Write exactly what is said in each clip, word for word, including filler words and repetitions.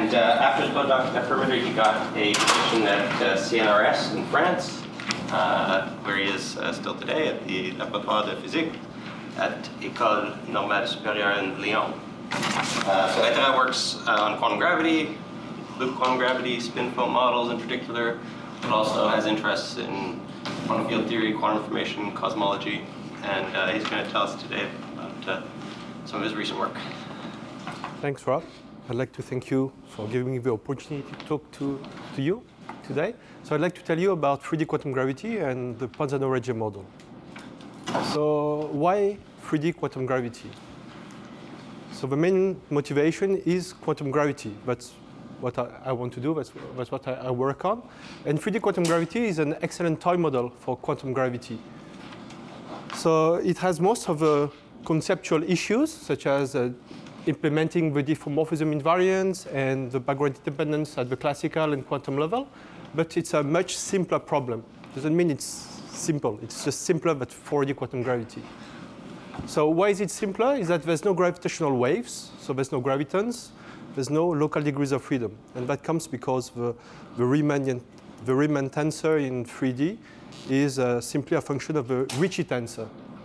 And uh, after his postdoc at Perimeter, he got a position at uh, C N R S in France, uh, where he is uh, still today at the Laboratoire de Physique at École Normale Supérieure in Lyon. Uh, so Etera works uh, on quantum gravity, loop quantum gravity, spin foam models in particular, but also has interests in quantum field theory, quantum information, cosmology, and uh, he's going to tell us today about uh, some of his recent work. Thanks, Rob. I'd like to thank you for giving me the opportunity to talk to, to you today. So I'd like to tell you about three D quantum gravity and the Panzano-Regge model. So why three D quantum gravity? So the main motivation is quantum gravity. That's what I, I want to do. That's, that's what I, I work on. And three D quantum gravity is an excellent toy model for quantum gravity. So it has most of the conceptual issues, such as uh, implementing the diffeomorphism invariance and the background independence at the classical and quantum level. But it's a much simpler problem. Doesn't mean it's simple. It's just simpler, but four D quantum gravity. So why is it simpler? Is that there's no gravitational waves, so there's no gravitons. There's no local degrees of freedom. And that comes because the, the, Riemann, the Riemann tensor in three D is uh, simply a function of the Ricci tensor.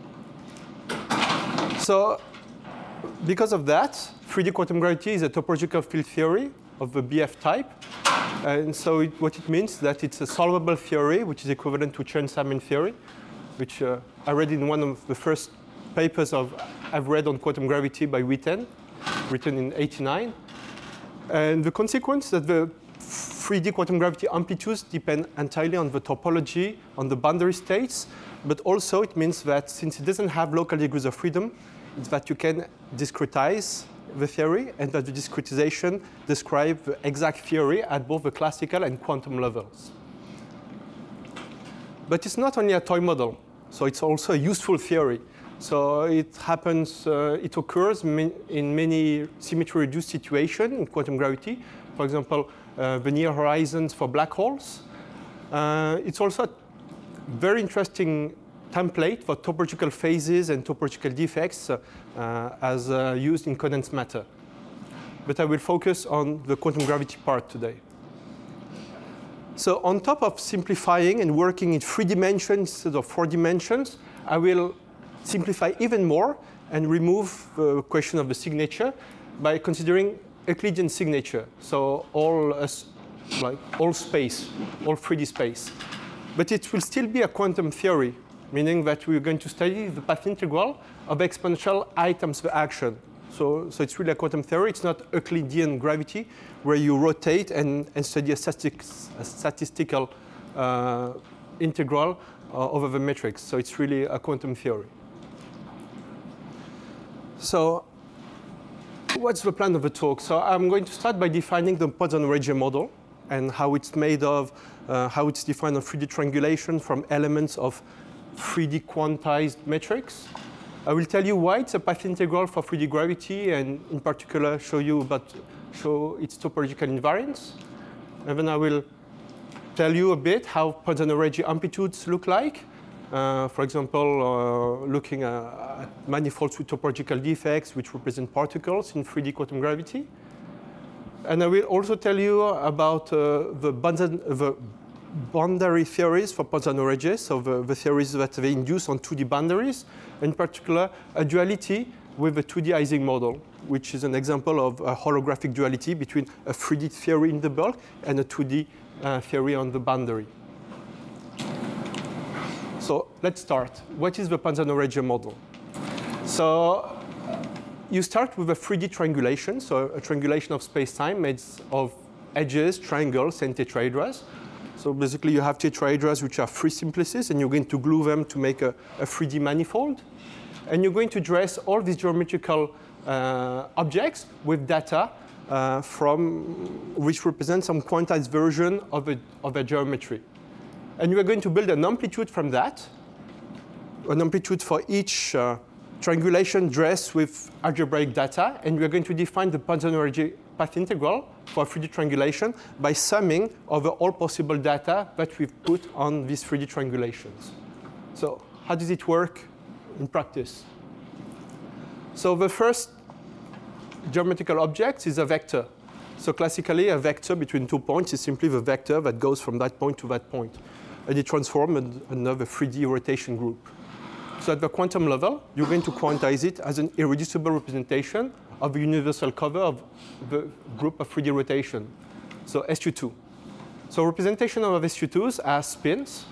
So because of that, three D quantum gravity is a topological field theory of the B F type. And so it, what it means is that it's a solvable theory, which is equivalent to Chern-Simons theory, which uh, I read in one of the first papers of, I've read on quantum gravity by Witten, written in eighty-nine. And the consequence is that the three D quantum gravity amplitudes depend entirely on the topology, on the boundary states. But also it means that since it doesn't have local degrees of freedom, it's that you can discretize the theory, and that the discretization describes the exact theory at both the classical and quantum levels. But it's not only a toy model, so it's also a useful theory. So it happens, uh, it occurs in many symmetry-reduced situations in quantum gravity. For example, uh, the near horizons for black holes. Uh, it's also a very interesting template for topological phases and topological defects uh, uh, as uh, used in condensed matter. But I will focus on the quantum gravity part today. So on top of simplifying and working in three dimensions instead of four dimensions, I will simplify even more and remove the question of the signature by considering Euclidean signature. So all, uh, like all space, all three D space. But it will still be a quantum theory, meaning that we're going to study the path integral of exponential I times the action. So, so it's really a quantum theory. It's not Euclidean gravity, where you rotate and, and study a, statistics, a statistical uh, integral uh, over the matrix. So it's really a quantum theory. So what's the plan of the talk? So I'm going to start by defining the Panzano-Regge model and how it's made of, uh, how it's defined on three D triangulation from elements of three D quantized metrics. I will tell you why it's a path integral for three D gravity, and in particular show you about show its topological invariance. And then I will tell you a bit how Panzano-Regge amplitudes look like. Uh, for example, uh, looking uh, at manifolds with topological defects, which represent particles in three D quantum gravity. And I will also tell you about uh, the, the boundary theories for Panzano-Regge, so the, the theories that they induce on two D boundaries, in particular a duality with the two D Ising model, which is an example of a holographic duality between a three D theory in the bulk and a two D uh, theory on the boundary. So let's start. What is the Panzano-Regge model? So you start with a three D triangulation, so a triangulation of space-time made of edges, triangles, and tetrahedras. So basically, you have tetrahedras which are three simplices, and you're going to glue them to make a, a three D manifold. And you're going to dress all these geometrical uh, objects with data uh, from which represent some quantized version of a, of a geometry. And you are going to build an amplitude from that, an amplitude for each uh, triangulation dressed with algebraic data. And we are going to define the Panzano-Regge path integral for three D triangulation by summing over all possible data that we've put on these three D triangulations. So how does it work in practice? So the first geometrical object is a vector. So classically, a vector between two points is simply the vector that goes from that point to that point. And it transforms another three D rotation group. So at the quantum level, you're going to quantize it as an irreducible representation of the universal cover of the group of three D rotation. So S two two. So representation of S two twos as spins.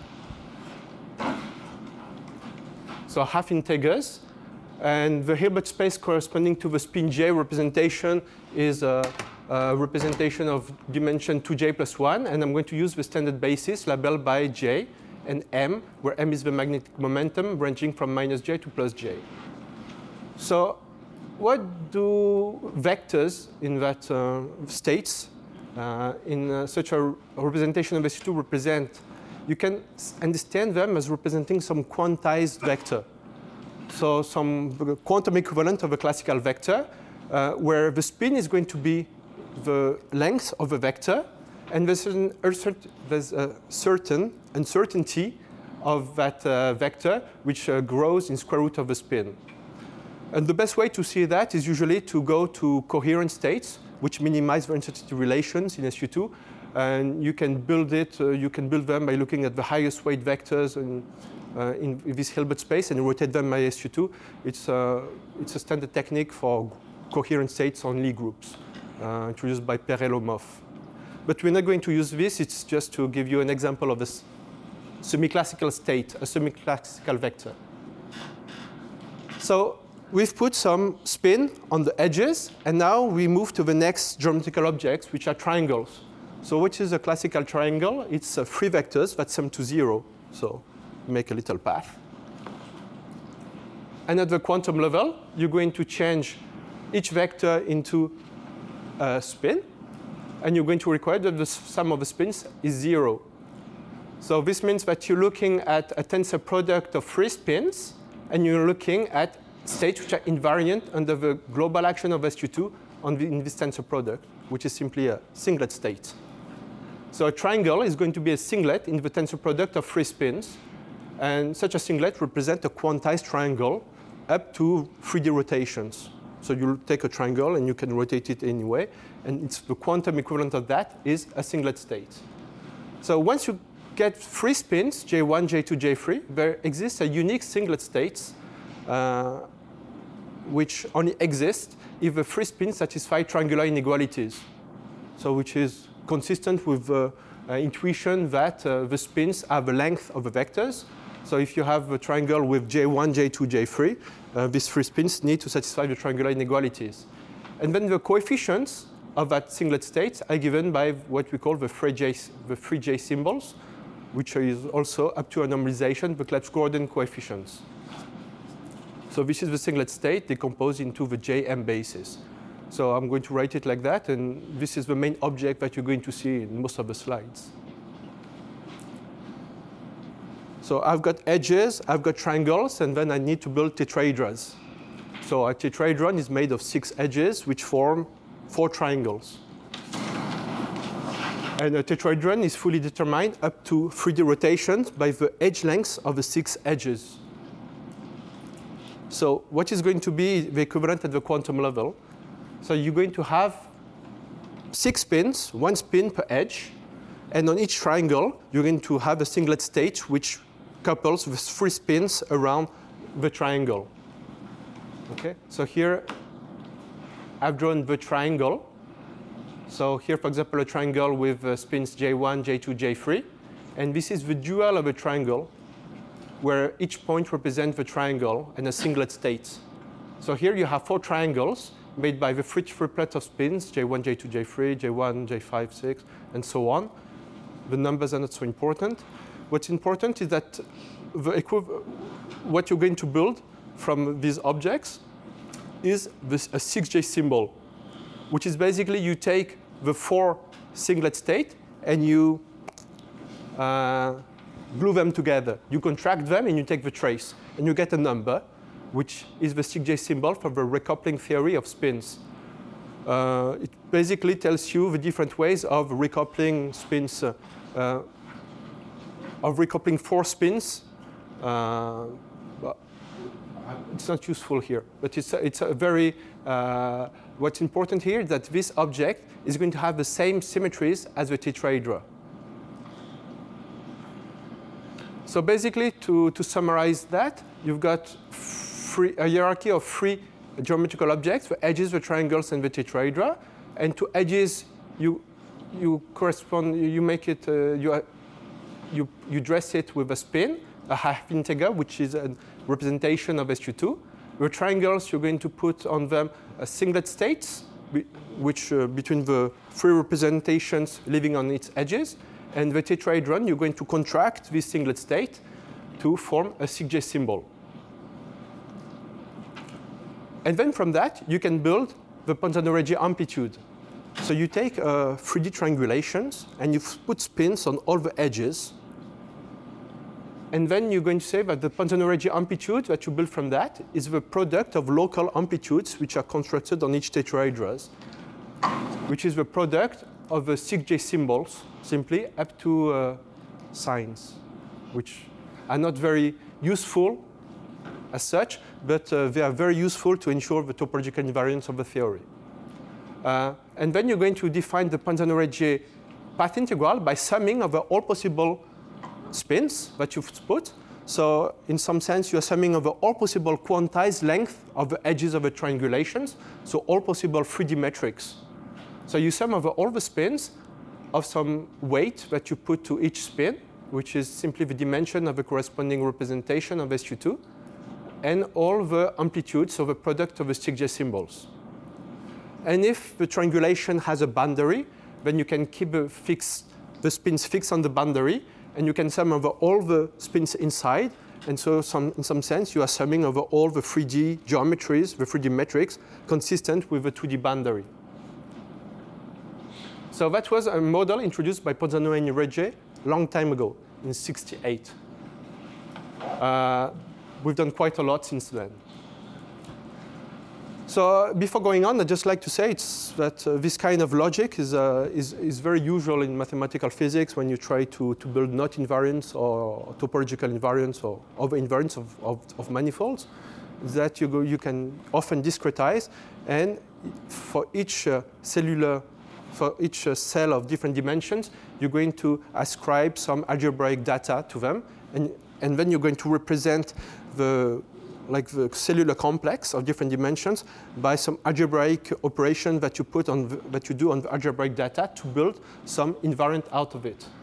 So half integers. And the Hilbert space corresponding to the spin J representation is a, a representation of dimension two J plus one. And I'm going to use the standard basis labeled by J and M, where M is the magnetic momentum ranging from minus J to plus J. So what do vectors in that uh, states uh, in uh, such a representation of S two represent? You can understand them as representing some quantized vector. So some quantum equivalent of a classical vector, uh, where the spin is going to be the length of a vector, and there's, an, there's a certain uncertainty of that uh, vector, which uh, grows in square root of the spin. And the best way to see that is usually to go to coherent states, which minimize the uncertainty relations in S U two. And you can build it, uh, you can build them by looking at the highest weight vectors in, uh, in this Hilbert space and rotate them by S U two. It's, uh, it's a standard technique for coherent states on Lie groups, uh, introduced by Perelomov. But we're not going to use this. It's just to give you an example of a semi-classical state, a semi-classical vector. So we've put some spin on the edges, and now we move to the next geometrical objects, which are triangles. So what is a classical triangle? It's uh, three vectors that sum to zero. So make a little path. And at the quantum level, you're going to change each vector into a spin. And you're going to require that the sum of the spins is zero. So this means that you're looking at a tensor product of three spins, and you're looking at states which are invariant under the global action of S U two on the, in this tensor product, which is simply a singlet state. So a triangle is going to be a singlet in the tensor product of three spins. And such a singlet represents a quantized triangle up to three D rotations. So you take a triangle and you can rotate it anyway. And it's the quantum equivalent of that is a singlet state. So once you get three spins, J one, J two, J three, there exists a unique singlet states uh, which only exist if the three spins satisfy triangular inequalities. So which is consistent with the uh, intuition that uh, the spins have the length of the vectors. So if you have a triangle with J one, J two, J three, uh, these three spins need to satisfy the triangular inequalities. And then the coefficients of that singlet state are given by what we call the three J, the three J symbols, which is also up to a normalization, the Clebsch-Gordan coefficients. So this is the singlet state decomposed into the J M basis. So I'm going to write it like that, and this is the main object that you're going to see in most of the slides. So I've got edges, I've got triangles, and then I need to build tetrahedras. So a tetrahedron is made of six edges, which form four triangles. And a tetrahedron is fully determined up to three D rotations by the edge lengths of the six edges. So what is going to be the equivalent at the quantum level? So you're going to have six spins, one spin per edge. And on each triangle, you're going to have a singlet state which couples with three spins around the triangle. Okay? So here, I've drawn the triangle. So here, for example, a triangle with uh, spins J one, J two, J three. And this is the dual of a triangle, where each point represents the triangle and a singlet state. So here you have four triangles made by the three triplets of spins, J one, J two, J three, J one, J five, six, and so on. The numbers are not so important. What's important is that the what you're going to build from these objects is this, a six J symbol, which is basically you take the four singlet state and you uh, glue them together. You contract them and you take the trace, and you get a number, which is the six J symbol for the recoupling theory of spins. Uh, it basically tells you the different ways of recoupling spins, uh, uh, of recoupling four spins. Uh, it's not useful here, but it's a, it's a very, uh, what's important here is that this object is going to have the same symmetries as the tetrahedra. So basically, to, to summarize that, you've got three, a hierarchy of three geometrical objects, the edges, the triangles, and the tetrahedra. And to edges, you, you correspond, you make it, uh, you, you, you dress it with a spin, a half integer, which is a representation of S U two. The triangles, you're going to put on them a singlet states, which uh, between the three representations living on its edges. And the tetrahedron, you're going to contract this singlet state to form a sig J symbol. And then from that, you can build the Ponzano-Regge amplitude. So you take uh, three D triangulations, and you put spins on all the edges. And then you're going to say that the Ponzano-Regge amplitude that you build from that is the product of local amplitudes which are constructed on each tetrahedra, which is the product of the sig J symbols, simply up to uh, signs, which are not very useful as such, but uh, they are very useful to ensure the topological invariance of the theory. Uh, and then you're going to define the Ponzano-Regge path integral by summing over all possible spins that you've put. So in some sense, you're summing over all possible quantized length of the edges of the triangulations, so all possible three D metrics. So you sum over all the spins of some weight that you put to each spin, which is simply the dimension of the corresponding representation of S U two, and all the amplitudes of the product of the sig J symbols. And if the triangulation has a boundary, then you can keep the, fixed, the spins fixed on the boundary, and you can sum over all the spins inside. And so some, in some sense, you are summing over all the three D geometries, the three D metrics, consistent with the two D boundary. So that was a model introduced by Ponzano and Regge a long time ago, in sixty-eight. Uh, we've done quite a lot since then. So before going on, I'd just like to say it's that uh, this kind of logic is, uh, is, is very usual in mathematical physics when you try to, to build knot invariants or topological invariants or over invariants of, of, of manifolds, that you, go, you can often discretize. And for each uh, cellular, for each uh, cell of different dimensions, you're going to ascribe some algebraic data to them. And, and then you're going to represent the like the cellular complex of different dimensions by some algebraic operation that you put on the, that you do on the algebraic data to build some invariant out of it.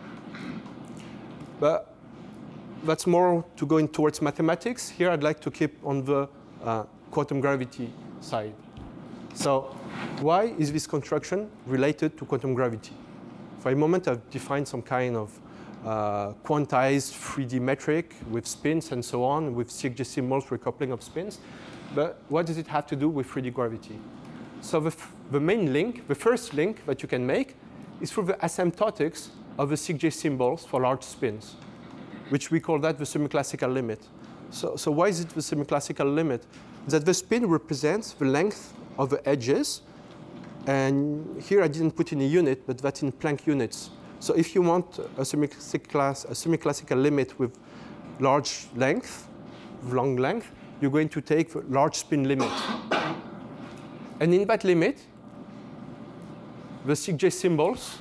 But that's more to go in towards mathematics. Here I'd like to keep on the uh, quantum gravity side. So why is this construction related to quantum gravity? For a moment I've defined some kind of Uh, quantized three D metric with spins and so on, with sig J symbols recoupling of spins. But what does it have to do with three D gravity? So the, f the main link, the first link that you can make is through the asymptotics of the sig J symbols for large spins, which we call that the semiclassical limit. So, so why is it the semiclassical limit? That the spin represents the length of the edges. And here I didn't put in a unit, but that's in Planck units. So if you want a semiclassical, a semiclassical limit with large length, long length, you're going to take the large spin limit. And in that limit, the sig J symbols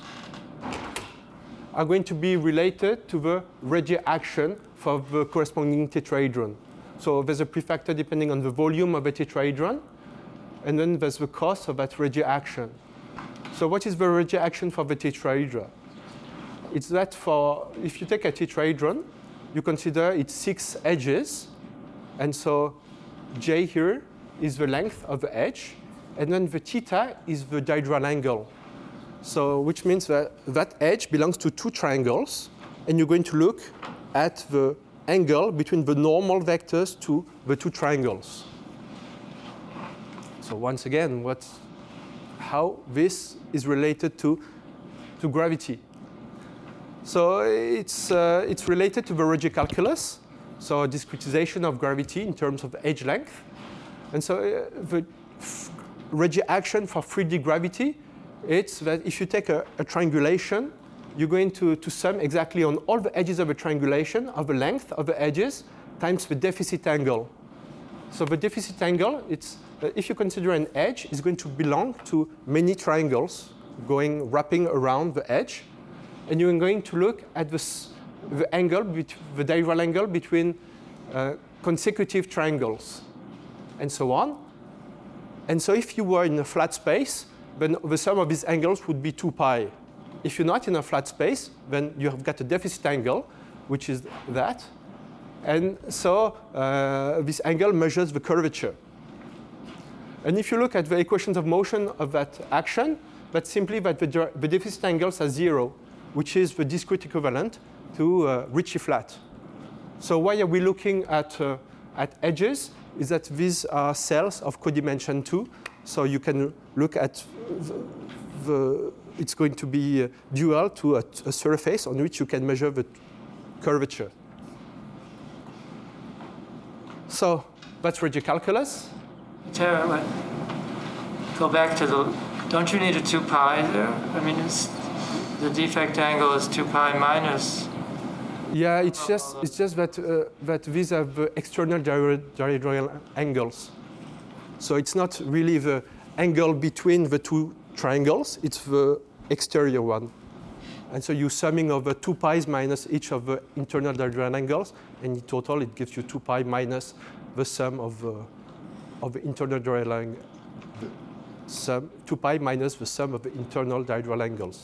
are going to be related to the Regge action for the corresponding tetrahedron. So there's a prefactor depending on the volume of the tetrahedron, and then there's the cost of that Regge action. So what is the Regge action for the tetrahedra? It's that for, if you take a tetrahedron, you consider its six edges. And so J here is the length of the edge. And then the theta is the dihedral angle. So which means that that edge belongs to two triangles. And you're going to look at the angle between the normal vectors to the two triangles. So once again, what's, how this is related to, to gravity. So it's, uh, it's related to the Regge calculus, so discretization of gravity in terms of edge length. And so uh, the Regge action for three D gravity, it's that if you take a, a triangulation, you're going to, to sum exactly on all the edges of a triangulation of the length of the edges times the deficit angle. So the deficit angle, it's, uh, if you consider an edge, is going to belong to many triangles going wrapping around the edge. And you're going to look at the, the angle, the diagonal angle between uh, consecutive triangles, and so on. And so if you were in a flat space, then the sum of these angles would be two pi. If you're not in a flat space, then you have got a deficit angle, which is that. And so uh, this angle measures the curvature. And if you look at the equations of motion of that action, that's simply that the, the deficit angles are zero, which is the discrete equivalent to uh, Ricci flat. So why are we looking at, uh, at edges? Is that these are cells of codimension two. So you can look at the, the it's going to be uh, dual to a, a surface on which you can measure the curvature. So that's Regge calculus. Tara, what? Go back to the, don't you need a two pi there? I mean, it's, the defect angle is two pi minus. Yeah, it's just it's just that uh, that these are the external diagonal angles. So it's not really the angle between the two triangles; it's the exterior one. And so you're summing over two pi's minus each of the internal diagonal angles, and in total it gives you two pi minus the sum of uh, of the internal diagonal angles. Sum two pi minus the sum of the internal diagonal angles.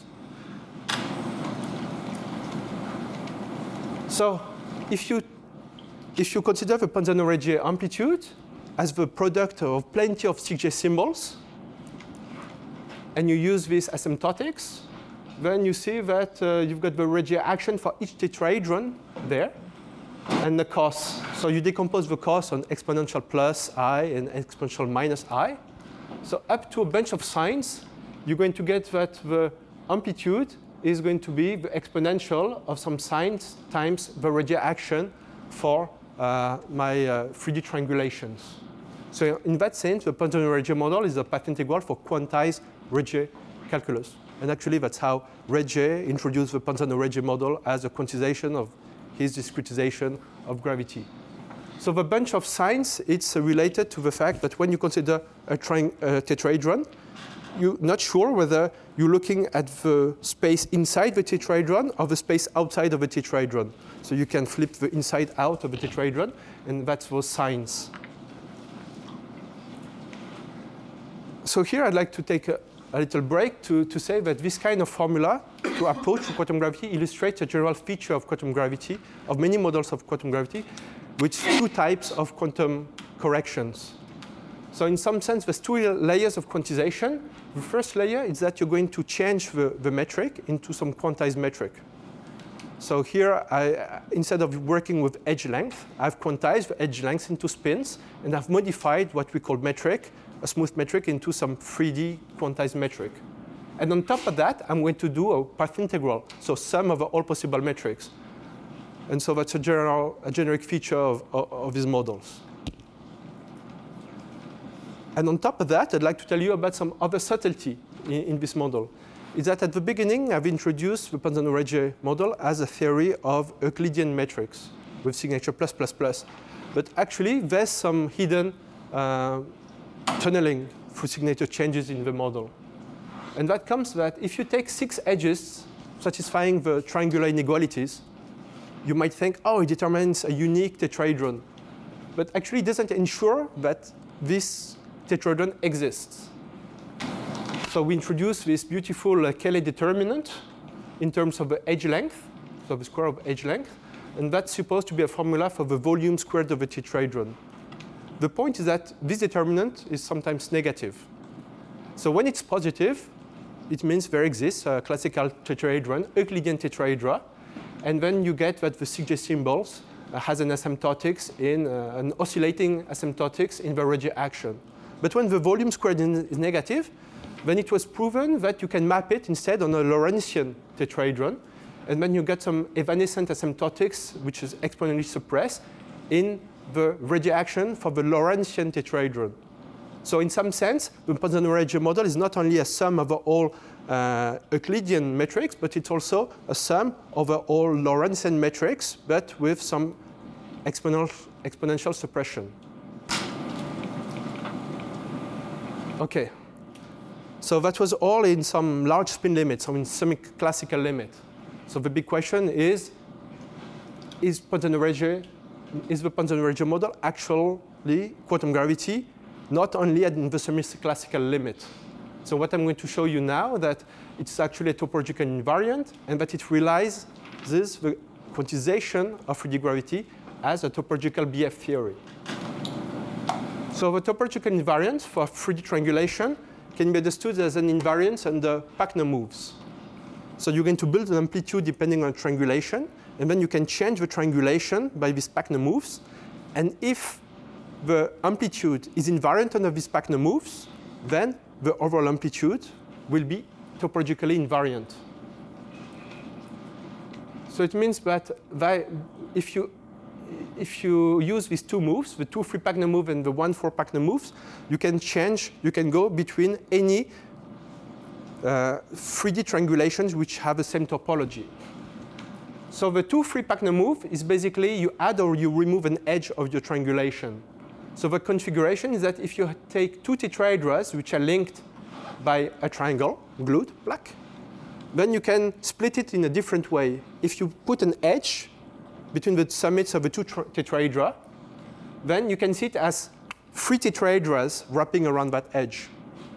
So if you, if you consider the Panzano-Regge amplitude as the product of plenty of C J symbols, and you use these asymptotics, then you see that uh, you've got the Regge action for each tetrahedron there, and the cos. So you decompose the cos on exponential plus I and exponential minus I. So up to a bunch of signs, you're going to get that the amplitude is going to be the exponential of some signs times the Regge action for uh, my uh, three D triangulations. So in that sense, the Panzano-Regge model is a path integral for quantized Regge calculus. And actually, that's how Regge introduced the Panzano-Regge model as a quantization of his discretization of gravity. So the bunch of signs, it's uh, related to the fact that when you consider a, tri a tetrahedron, you're not sure whether you're looking at the space inside the tetrahedron or the space outside of the tetrahedron. So you can flip the inside out of the tetrahedron, and that's those signs. So here I'd like to take a, a little break to, to say that this kind of formula to approach to quantum gravity illustrates a general feature of quantum gravity, of many models of quantum gravity, with two types of quantum corrections. So in some sense, there's two layers of quantization. The first layer is that you're going to change the, the metric into some quantized metric. So here, I, instead of working with edge length, I've quantized the edge length into spins, and I've modified what we call metric, a smooth metric, into some three D quantized metric. And on top of that, I'm going to do a path integral, so sum of all possible metrics. And so that's a, general, a generic feature of, of, of these models. And on top of that, I'd like to tell you about some other subtlety in, in this model. Is that at the beginning, I've introduced the Panzano-Regge model as a theory of Euclidean metrics with signature plus, plus, plus. But actually, there's some hidden uh, tunneling through signature changes in the model. And that comes that if you take six edges satisfying the triangular inequalities, you might think, oh, it determines a unique tetrahedron. But actually, it doesn't ensure that this tetrahedron exists. So we introduce this beautiful uh, Cayley determinant in terms of the edge length, so the square of edge length, and that's supposed to be a formula for the volume squared of a tetrahedron. The point is that this determinant is sometimes negative. So when it's positive, it means there exists a classical tetrahedron, Euclidean tetrahedra, and then you get that the C J symbols uh, has an asymptotics in uh, an oscillating asymptotics in the Regge action. But when the volume squared is negative, then it was proven that you can map it instead on a Lorentzian tetrahedron, and then you get some evanescent asymptotics, which is exponentially suppressed in the Regge action for the Lorentzian tetrahedron. So in some sense, the Panzano-Regge model is not only a sum of all uh, Euclidean metrics, but it's also a sum of all Lorentzian metrics, but with some exponential, exponential suppression. Okay. So that was all in some large spin limit, so in semi-classical limit. So the big question is, is Poisson-Regge, is the Poisson-Regge model actually quantum gravity, not only at the semi-classical limit? So what I'm going to show you now that it's actually a topological invariant and that it realizes the quantization of three D gravity as a topological B F theory. So the topological invariant for three D triangulation can be understood as an invariance under Pachner moves. So you're going to build an amplitude depending on triangulation, and then you can change the triangulation by these Pachner moves. And if the amplitude is invariant under these Pachner moves, then the overall amplitude will be topologically invariant. So it means that if you if you use these two moves, the two three Pachner move and the one four Pachner moves, you can change, you can go between any uh, three D triangulations which have the same topology. So the two three Pachner move is basically you add or you remove an edge of your triangulation. So the configuration is that if you take two tetrahedras which are linked by a triangle, glued, black, then you can split it in a different way. If you put an edge between the summits of the two tetrahedra, then you can see it as three tetrahedras wrapping around that edge.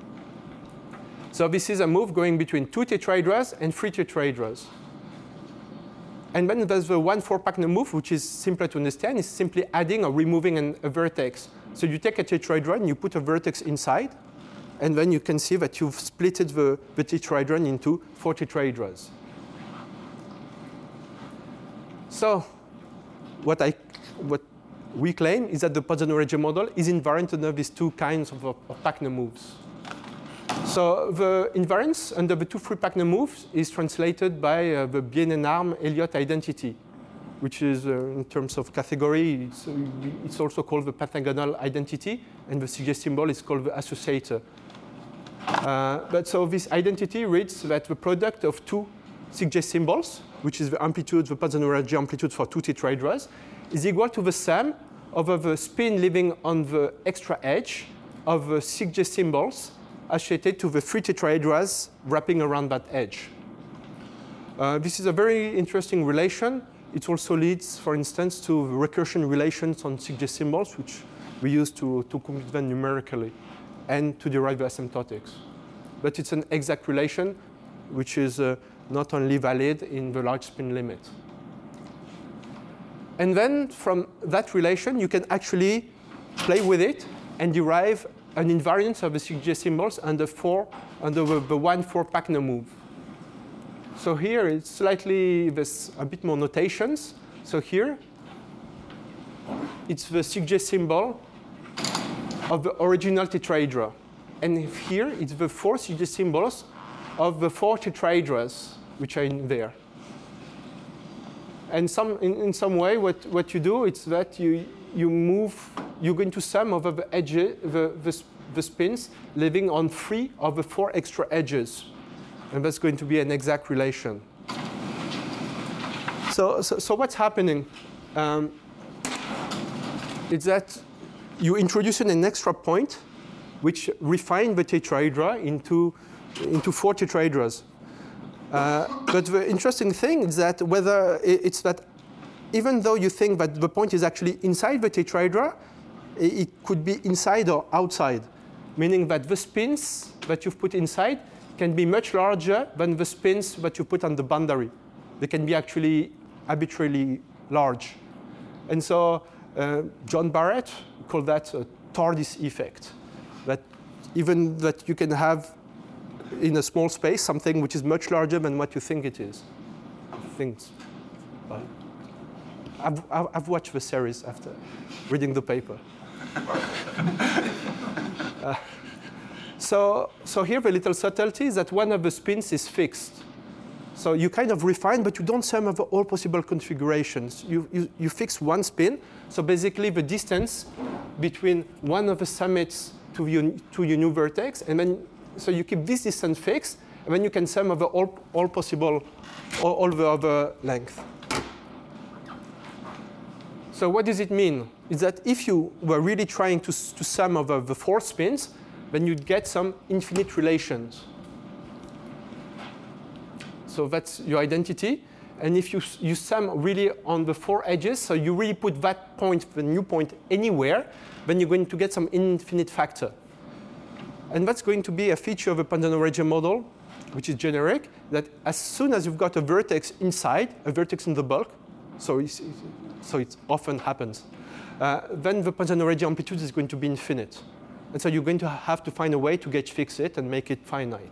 So this is a move going between two tetrahedras and three tetrahedras. And then there's the one four Pachner move, which is simpler to understand. It's simply adding or removing an, a vertex. So you take a tetrahedron and you put a vertex inside, and then you can see that you've splitted the, the tetrahedron into four tetrahedras. So what, I, what we claim is that the Poisson-Regge model is invariant under these two kinds of, of Pachner moves. So the invariance under the two free Pachner moves is translated by uh, the Bienen-Arm-Elliott identity, which is, uh, in terms of category, it's, uh, it's also called the Pentagonal identity, and the C J symbol is called the associator. Uh, but so this identity reads that the product of two C J symbols, which is the amplitude, the Poisson-Regge amplitude for two tetrahedras, is equal to the sum of the spin living on the extra edge of the C J symbols associated to the three tetrahedras wrapping around that edge. Uh, this is a very interesting relation. It also leads, for instance, to recursion relations on C J symbols, which we use to, to compute them numerically and to derive the asymptotics. But it's an exact relation, which is uh, not only valid in the large spin limit. And then from that relation, you can actually play with it and derive an invariance of the C J symbols under four, under the, the one four Pachner move. So here it's slightly, there's a bit more notations. So here, it's the C J symbol of the original tetrahedra. And here, it's the four C J symbols of the four tetrahedras which are in there. And some, in, in some way, what, what you do is that you, you move, you're going to sum over the edges, the, the, the spins living on three of the four extra edges. And that's going to be an exact relation. So, so, so what's happening? Um, is that you introduce an extra point which refine the tetrahedra into, into four tetrahedras. Uh, but the interesting thing is that whether it's that even though you think that the point is actually inside the tetrahedra, it could be inside or outside, meaning that the spins that you've put inside can be much larger than the spins that you put on the boundary. They can be actually arbitrarily large. And so uh, John Barrett called that a TARDIS effect, that even that you can have in a small space something which is much larger than what you think it is. Things. I've, I've watched the series after reading the paper. uh, so, so here the little subtlety is that one of the spins is fixed. So you kind of refine, but you don't sum over all possible configurations. You, you, you fix one spin. So basically the distance between one of the summits to your, to your new vertex, and then so you keep this distance fixed, and then you can sum over all, all possible, all, all the other length. So what does it mean? Is that if you were really trying to, to sum over the four spins, then you'd get some infinite relations. So that's your identity. And if you, you sum really on the four edges, so you really put that point, the new point, anywhere, then you're going to get some infinite factor. And that's going to be a feature of a Panzano-Regge model, which is generic, that as soon as you've got a vertex inside, a vertex in the bulk, so, it's, so it often happens, uh, then the Panzano-Regge amplitude is going to be infinite. And so you're going to have to find a way to gauge fix it and make it finite.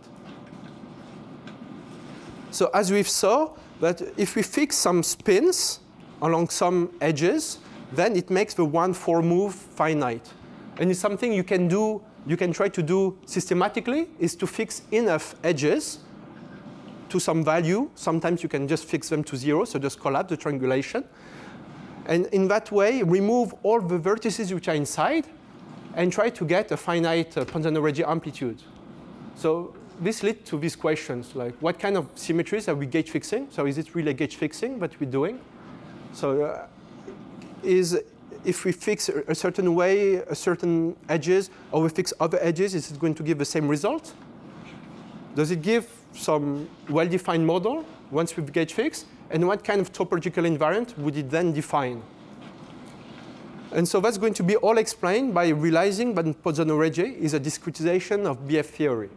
So as we've saw, that if we fix some spins along some edges, then it makes the one four move finite. And it's something you can do, you can try to do systematically, is to fix enough edges to some value. Sometimes you can just fix them to zero, so just collapse the triangulation. And in that way, remove all the vertices which are inside and try to get a finite uh, Panzano-Regge amplitude. So this leads to these questions, like what kind of symmetries are we gauge fixing? So is it really gauge fixing that we're doing? So uh, is if we fix a certain way, a certain edges, or we fix other edges, is it going to give the same result? Does it give some well-defined model once we've gauge fixed? And what kind of topological invariant would it then define? And so that's going to be all explained by realizing that Panzano-Regge is a discretization of B F theory.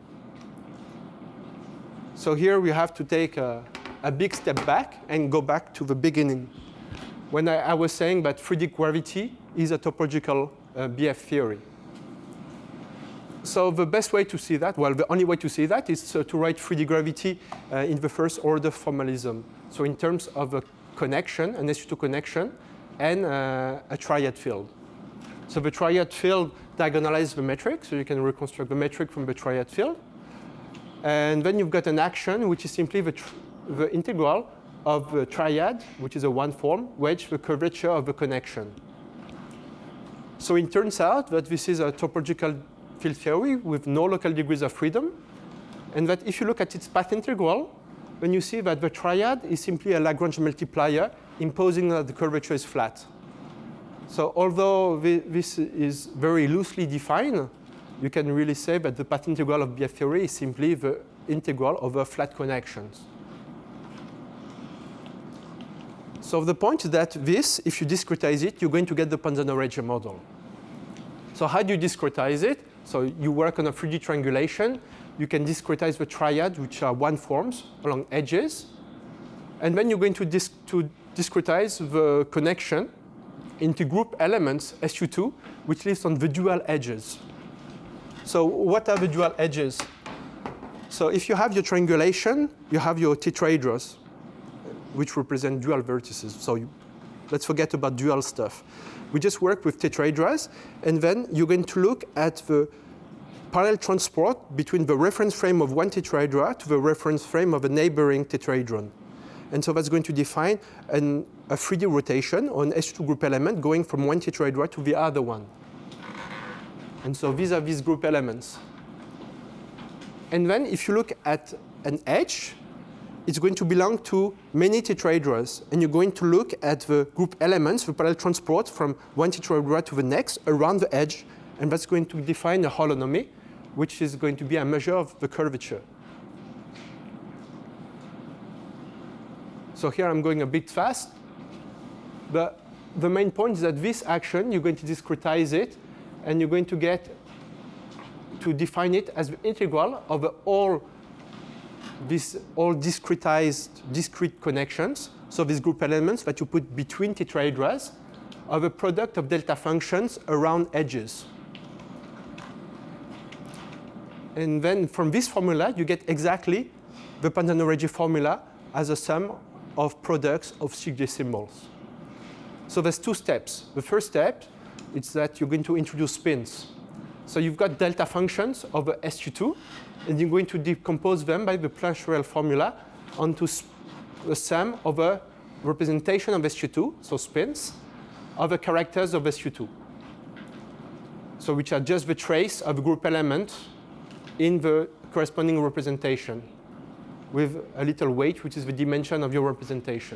So here we have to take a, a big step back and go back to the beginning, when I, I was saying that three D gravity is a topological uh, B F theory. So the best way to see that, well, the only way to see that is uh, to write three D gravity uh, in the first order formalism. So in terms of a connection, an S U two connection, and uh, a triad field. So the triad field diagonalizes the metric, so you can reconstruct the metric from the triad field. And then you've got an action, which is simply the, tr the integral of the triad, which is a one form, wedge the curvature of the connection. So it turns out that this is a topological field theory with no local degrees of freedom, and that if you look at its path integral, then you see that the triad is simply a Lagrange multiplier imposing that the curvature is flat. So although this is very loosely defined, you can really say that the path integral of B F theory is simply the integral over flat connections. So the point is that this, if you discretize it, you're going to get the Panzano-Regge model. So how do you discretize it? So you work on a three D triangulation. You can discretize the triad, which are one forms along edges. And then you're going to, dis to discretize the connection into group elements S U two, which lives on the dual edges. So what are the dual edges? So if you have your triangulation, you have your tetrahedras, which represent dual vertices. So you, let's forget about dual stuff. We just work with tetrahedras, and then you're going to look at the parallel transport between the reference frame of one tetrahedra to the reference frame of a neighboring tetrahedron. And so that's going to define an, a three D rotation or an S U two group element going from one tetrahedra to the other one. And so these are these group elements. And then if you look at an edge, it's going to belong to many tetrahedras. And you're going to look at the group elements, the parallel transport from one tetrahedra to the next around the edge. And that's going to define a holonomy, which is going to be a measure of the curvature. So here I'm going a bit fast. But the main point is that this action, you're going to discretize it, and you're going to get to define it as the integral of all these all discretized, discrete connections. So these group elements that you put between tetrahedras are the product of delta functions around edges. And then from this formula, you get exactly the Panzano-Regge formula as a sum of products of C J symbols. So there's two steps. The first step is that you're going to introduce spins. So you've got delta functions over S U two, and you're going to decompose them by the Plancherel formula onto the sum of a representation of S U two, so spins, of the characters of S U two. So which are just the trace of a group element in the corresponding representation with a little weight, which is the dimension of your representation.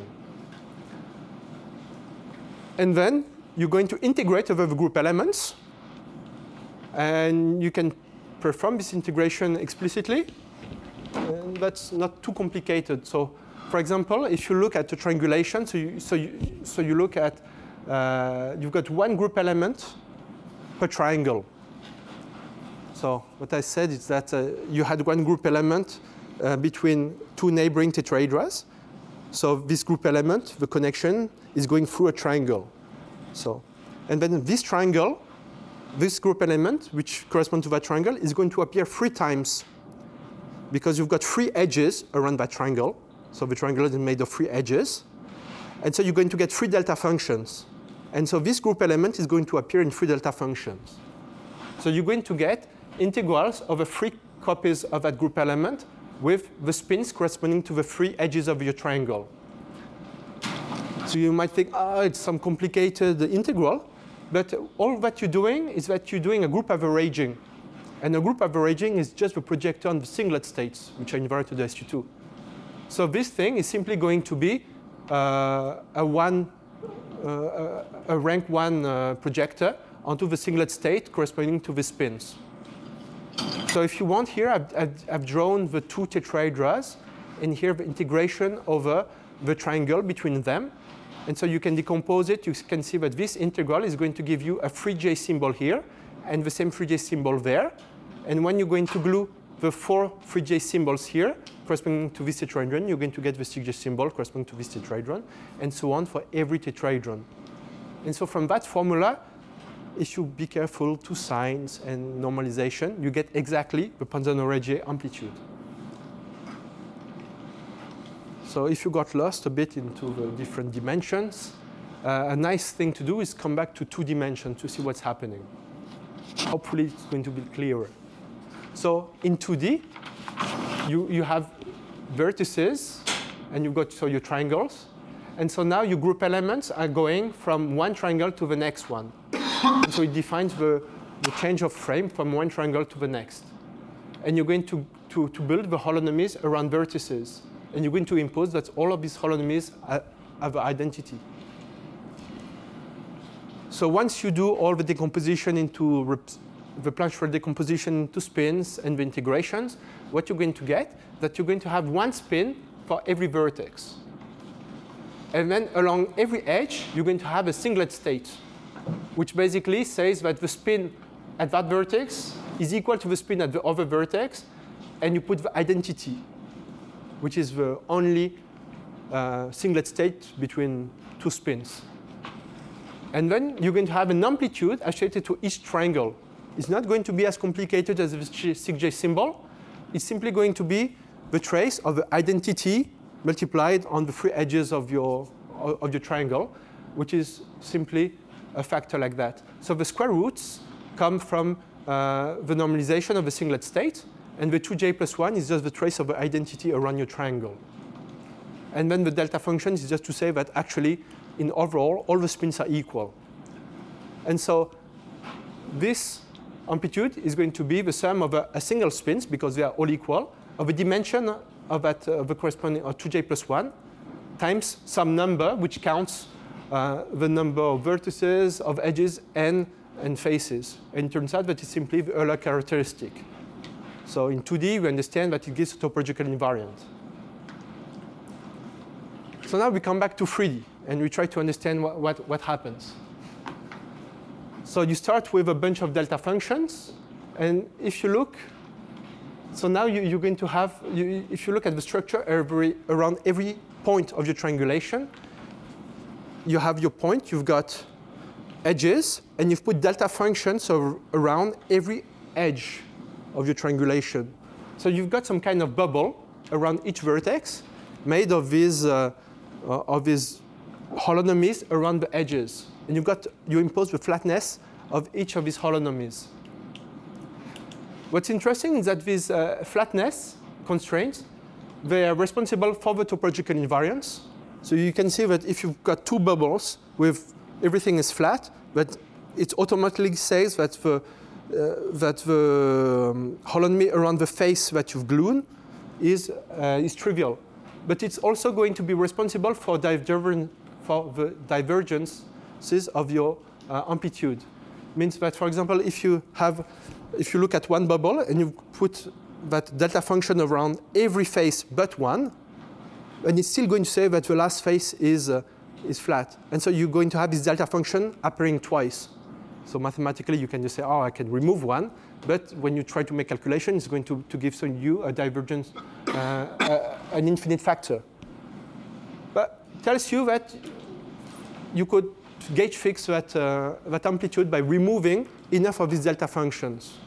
And then you're going to integrate over the group elements, and you can perform this integration explicitly. And that's not too complicated. So, for example, if you look at the triangulation, so you, so you, so you look at, uh, you've got one group element per triangle. So what I said is that uh, you had one group element uh, between two neighboring tetrahedras. So this group element, the connection, is going through a triangle. So, and then this triangle, this group element, which corresponds to that triangle, is going to appear three times because you've got three edges around that triangle. So the triangle is made of three edges. And so you're going to get three delta functions. And so this group element is going to appear in three delta functions. So you're going to get integrals over three copies of that group element with the spins corresponding to the three edges of your triangle. So you might think, oh, it's some complicated integral. But all that you're doing is that you're doing a group averaging. And a group averaging is just the projector on the singlet states, which are inverted to the S U two. So this thing is simply going to be uh, a, one, uh, a rank one uh, projector onto the singlet state corresponding to the spins. So if you want here, I've, I've, I've drawn the two tetrahedras, and here the integration over the triangle between them. And so you can decompose it. You can see that this integral is going to give you a three J symbol here and the same three J symbol there. And when you're going to glue the four three J symbols here corresponding to this tetrahedron, you're going to get the six J symbol corresponding to this tetrahedron, and so on for every tetrahedron. And so from that formula, if you be careful to signs and normalization, you get exactly the Ponzano-Regge amplitude. So if you got lost a bit into the different dimensions, uh, a nice thing to do is come back to two dimensions to see what's happening. Hopefully it's going to be clearer. So in two D, you, you have vertices, and you've got so your triangles. And so now your group elements are going from one triangle to the next one. And so it defines the, the change of frame from one triangle to the next. And you're going to, to, to build the holonomies around vertices. And you're going to impose that all of these holonomies are, have identity. So once you do all the decomposition into the Planck-Schroeder decomposition into spins and the integrations, what you're going to get, that you're going to have one spin for every vertex. And then along every edge, you're going to have a singlet state, which basically says that the spin at that vertex is equal to the spin at the other vertex, and you put the identity, which is the only uh, singlet state between two spins. And then you're going to have an amplitude associated to each triangle. It's not going to be as complicated as the six J symbol. It's simply going to be the trace of the identity multiplied on the three edges of your, of your triangle, which is simply a factor like that. So the square roots come from uh, the normalization of the singlet state, and the two J plus one is just the trace of the identity around your triangle. And then the delta function is just to say that actually, in overall, all the spins are equal. And so this amplitude is going to be the sum of a, a single spins, because they are all equal, of a dimension of that uh, the corresponding of two J plus one times some number which counts uh, the number of vertices, of edges, and, and faces. And it turns out that it's simply the Euler characteristic. So in two D, we understand that it gives a topological invariant. So now we come back to three D, and we try to understand what, what, what happens. So you start with a bunch of delta functions, and if you look, so now you, you're going to have, you, if you look at the structure every, around every point of your triangulation, you have your point, you've got edges, and you've put delta functions around every edge of your triangulation. So you've got some kind of bubble around each vertex made of these, uh, uh, of these holonomies around the edges. And you've got, you impose the flatness of each of these holonomies. What's interesting is that these uh, flatness constraints, they are responsible for the topological invariance. So you can see that if you've got two bubbles with everything is flat, but it automatically says that the, uh, that the um, holonomy around the face that you've glued is, uh, is trivial. But it's also going to be responsible for, divergen for the divergences of your uh, amplitude. Means that, for example, if you have if you look at one bubble and you put that delta function around every face but one, and it's still going to say that the last face is, uh, is flat. And so you're going to have this delta function appearing twice. So mathematically, you can just say, oh, I can remove one. But when you try to make calculation, it's going to, to give some you a divergence, uh, uh, an infinite factor. But it tells you that you could gauge fix that, uh, that amplitude by removing enough of these delta functions.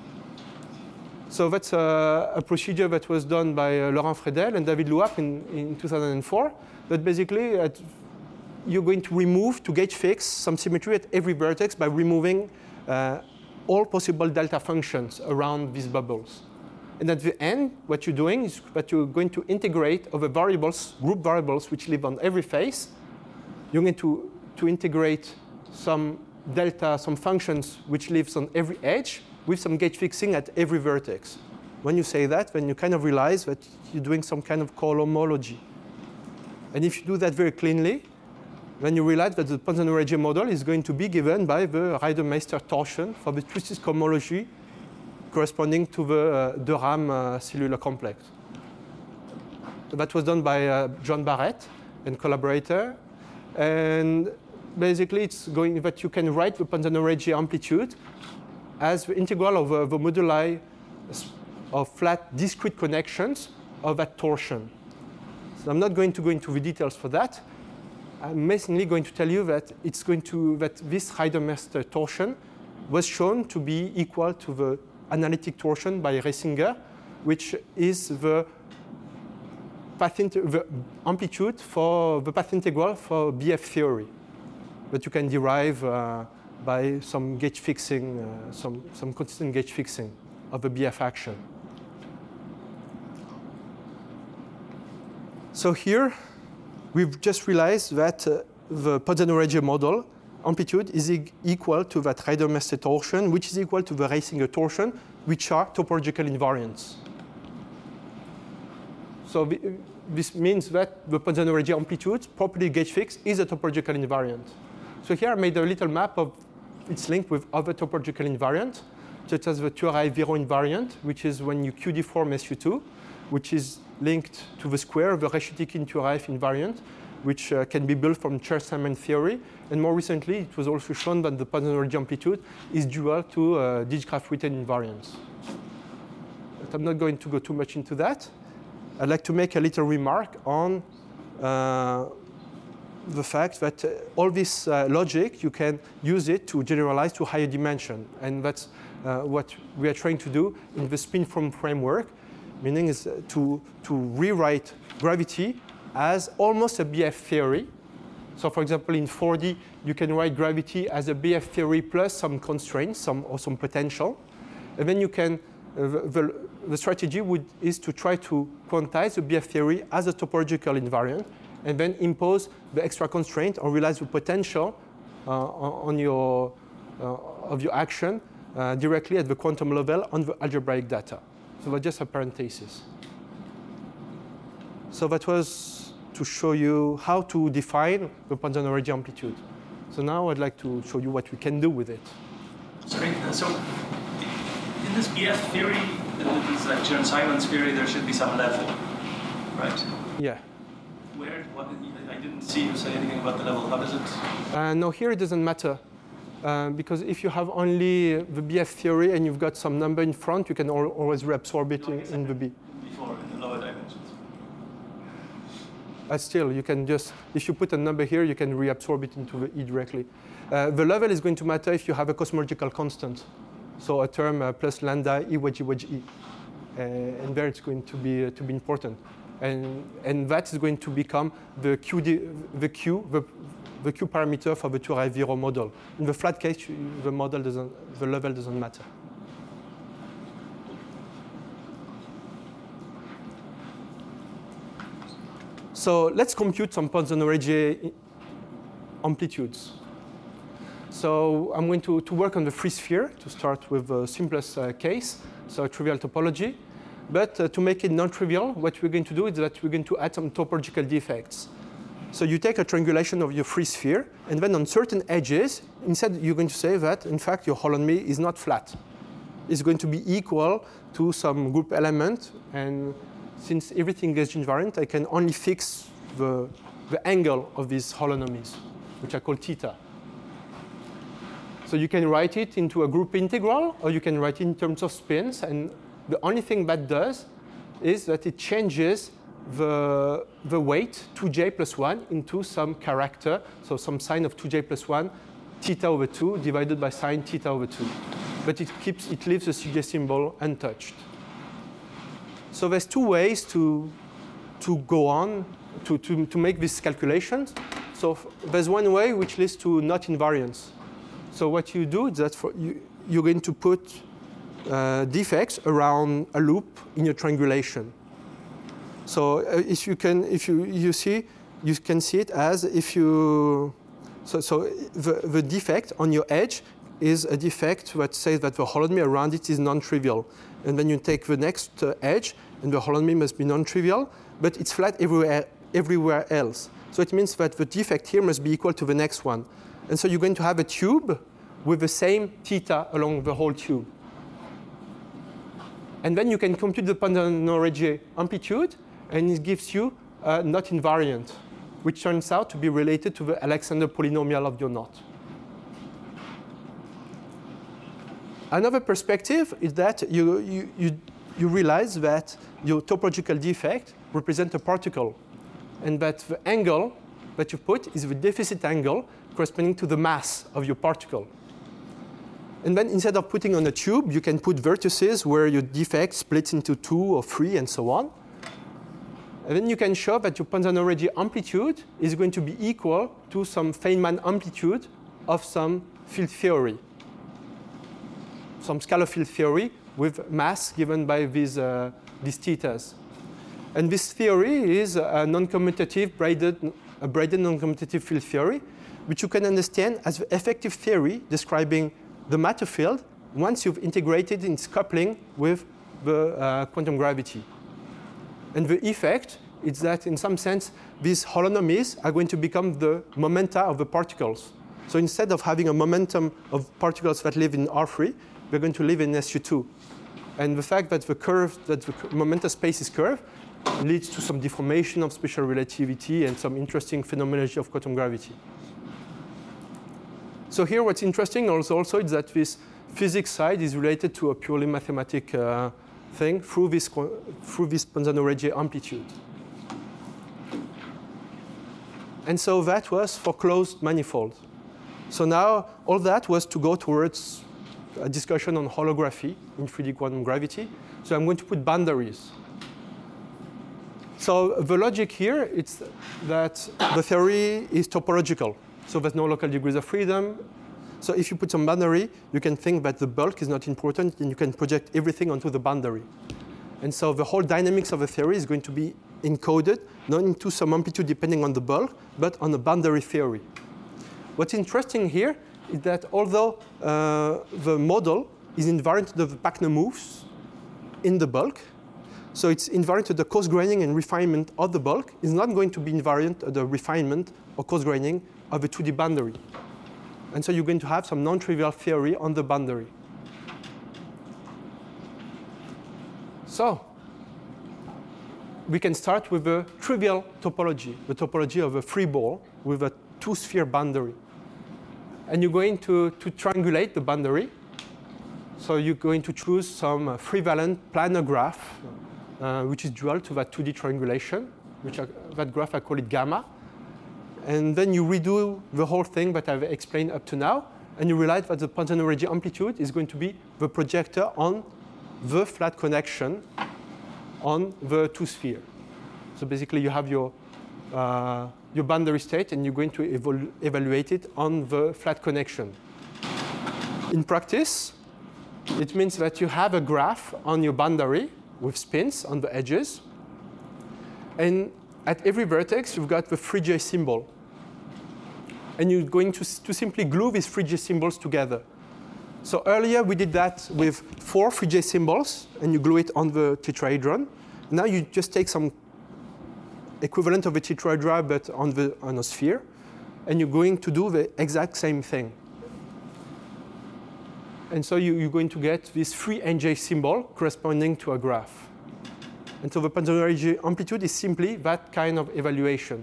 So that's a, a procedure that was done by uh, Laurent Fredel and David Louap in, in two thousand four. But basically, at, you're going to remove, to gauge fix, some symmetry at every vertex by removing uh, all possible delta functions around these bubbles. And at the end, what you're doing is that you're going to integrate over variables, group variables, which live on every face. You're going to, to integrate some delta, some functions which lives on every edge, with some gauge fixing at every vertex. When you say that, then you kind of realize that you're doing some kind of cohomology. And if you do that very cleanly, then you realize that the Poisson-Regge model is going to be given by the Reidemeister torsion for the twisted cohomology corresponding to the uh, de Rham uh, cellular complex. That was done by uh, John Barrett and collaborator. And basically, it's going that you can write the Poisson-Regge amplitude as the integral of uh, the moduli of flat discrete connections of that torsion. So I'm not going to go into the details for that. I'm mainly going to tell you that it's going to that this Reidemeister torsion was shown to be equal to the analytic torsion by Reisinger, which is the path the amplitude for the path integral for B F theory that you can derive uh, by some gauge fixing, uh, some, some consistent gauge fixing of the B F action. So here, we've just realized that uh, the Poisson-Regge model amplitude is e equal to that Reidemeister torsion, which is equal to the Reisinger torsion, which are topological invariants. So the, this means that the Poisson-Regge amplitude, properly gauge fixed, is a topological invariant. So here I made a little map of its link with other topological invariants, such as the Tuorai-Viro invariant, which is when you Q deform S U two, which is linked to the square of the Reshetikhin-Tuorai invariant, which uh, can be built from Chern-Simons theory. And more recently, it was also shown that the Poisson-Regge amplitude is dual to uh, Dijkgraaf-Witten invariants. But I'm not going to go too much into that. I'd like to make a little remark on uh, the fact that uh, all this uh, logic, you can use it to generalize to higher dimension. And that's uh, what we are trying to do in the spin-form framework, meaning is to, to rewrite gravity as almost a B F theory. So for example, in four D, you can write gravity as a B F theory plus some constraints, some, or some potential. And then you can, uh, the, the strategy would, is to try to quantize the B F theory as a topological invariant, and then impose the extra constraint or realize the potential uh, on your, uh, of your action uh, directly at the quantum level on the algebraic data. So that's just a parenthesis. So that was to show you how to define the Poisson-Regge amplitude. So now I'd like to show you what we can do with it. Sorry, so in this B F theory, in this like Chern-Simons theory, there should be some level, right? Yeah. Where? What? I didn't see you say anything about the level. How does it? Uh, no, here it doesn't matter. Uh, because if you have only the B F theory and you've got some number in front, you can al always reabsorb it in, in the B. Before, in the lower dimensions. Uh, still, you can just, if you put a number here, you can reabsorb it into the E directly. Uh, the level is going to matter if you have a cosmological constant. So a term uh, plus lambda E wedge E wedge E. Uh, and there it's going to be, uh, to be important. And, and that is going to become the Q, the Q, the, the Q parameter for the Tuorai-Viro model. In the flat case, the model doesn't, the level doesn't matter. So let's compute some Poisson-Regge amplitudes. So I'm going to, to work on the free sphere to start with the simplest uh, case, so a trivial topology. But uh, to make it non-trivial, what we're going to do is that we're going to add some topological defects. So you take a triangulation of your free sphere, and then on certain edges, instead you're going to say that, in fact, your Holonomy is not flat. is going to be equal to some group element. And since everything is invariant, I can only fix the, the angle of these holonomies, which I call theta. So you can write it into a group integral, or you can write it in terms of spins. And the only thing that does is that it changes the, the weight, two j plus one, into some character, so some sign of two j plus one, theta over two, divided by sine theta over two. But it, keeps, it leaves the C J symbol untouched. So there's two ways to, to go on, to, to, to make these calculations. So there's one way which leads to not invariance. So what you do is that for you, you're going to put uh, defects around a loop in your triangulation. So uh, if you can, if you, you see, you can see it as if you, so, so the, the defect on your edge is a defect that says that the holonomy around it is non-trivial. And then you take the next uh, edge, and the holonomy must be non-trivial, but it's flat everywhere, everywhere else. So it means that the defect here must be equal to the next one. And so you're going to have a tube with the same theta along the whole tube. And then you can compute the Ponzano-Regge amplitude, and it gives you uh, not invariant, which turns out to be related to the Alexander polynomial of your knot. Another perspective is that you, you, you, you realize that your topological defect represents a particle, and that the angle that you put is the deficit angle corresponding to the mass of your particle. And then instead of putting on a tube, you can put vertices where your defect splits into two or three and so on. And then you can show that your Ponzano-Regge amplitude is going to be equal to some Feynman amplitude of some field theory, some scalar field theory with mass given by these, uh, these thetas. And this theory is a non-commutative braided, a braided non-commutative field theory, which you can understand as the effective theory describing the matter field once you've integrated its coupling with the uh, quantum gravity. And the effect is that, in some sense, these holonomies are going to become the momenta of the particles. So instead of having a momentum of particles that live in R three, we're going to live in S U two. And the fact that the curve, that the momenta space is curved, leads to some deformation of special relativity and some interesting phenomenology of quantum gravity. So here what's interesting also, also is that this physics side is related to a purely mathematical uh, thing through this, through this Ponzano-Regge amplitude. And so that was for closed manifold. So now all that was to go towards a discussion on holography in three D quantum gravity. So I'm going to put boundaries. So the logic here is that the theory is topological. So there's no local degrees of freedom. So if you put some boundary, you can think that the bulk is not important, and you can project everything onto the boundary. And so the whole dynamics of the theory is going to be encoded, not into some amplitude depending on the bulk, but on a boundary theory. What's interesting here is that although uh, the model is invariant to the Pachner moves in the bulk, so it's invariant to the coarse graining and refinement of the bulk, is not going to be invariant to the refinement or coarse graining of a two D boundary. And so you're going to have some non-trivial theory on the boundary. So we can start with a trivial topology, the topology of a free ball with a two-sphere boundary. And you're going to, to triangulate the boundary. So you're going to choose some uh, free-valent planar graph, uh, which is dual to that two D triangulation, which I, that graph, I call it gamma. And then you redo the whole thing that I've explained up to now, and you realize that the Ponzano-Regge amplitude is going to be the projector on the flat connection on the two-sphere. So basically, you have your, uh, your boundary state, and you're going to evalu evaluate it on the flat connection. In practice, it means that you have a graph on your boundary with spins on the edges. And at every vertex, you've got the three J symbol. And you're going to, to simply glue these three J symbols together. So earlier, we did that with four three J symbols, and you glue it on the tetrahedron. Now you just take some equivalent of a tetrahedra, but on, the, on a sphere, and you're going to do the exact same thing. And so you, you're going to get this free N J symbol corresponding to a graph. And so the Pontryagin amplitude is simply that kind of evaluation.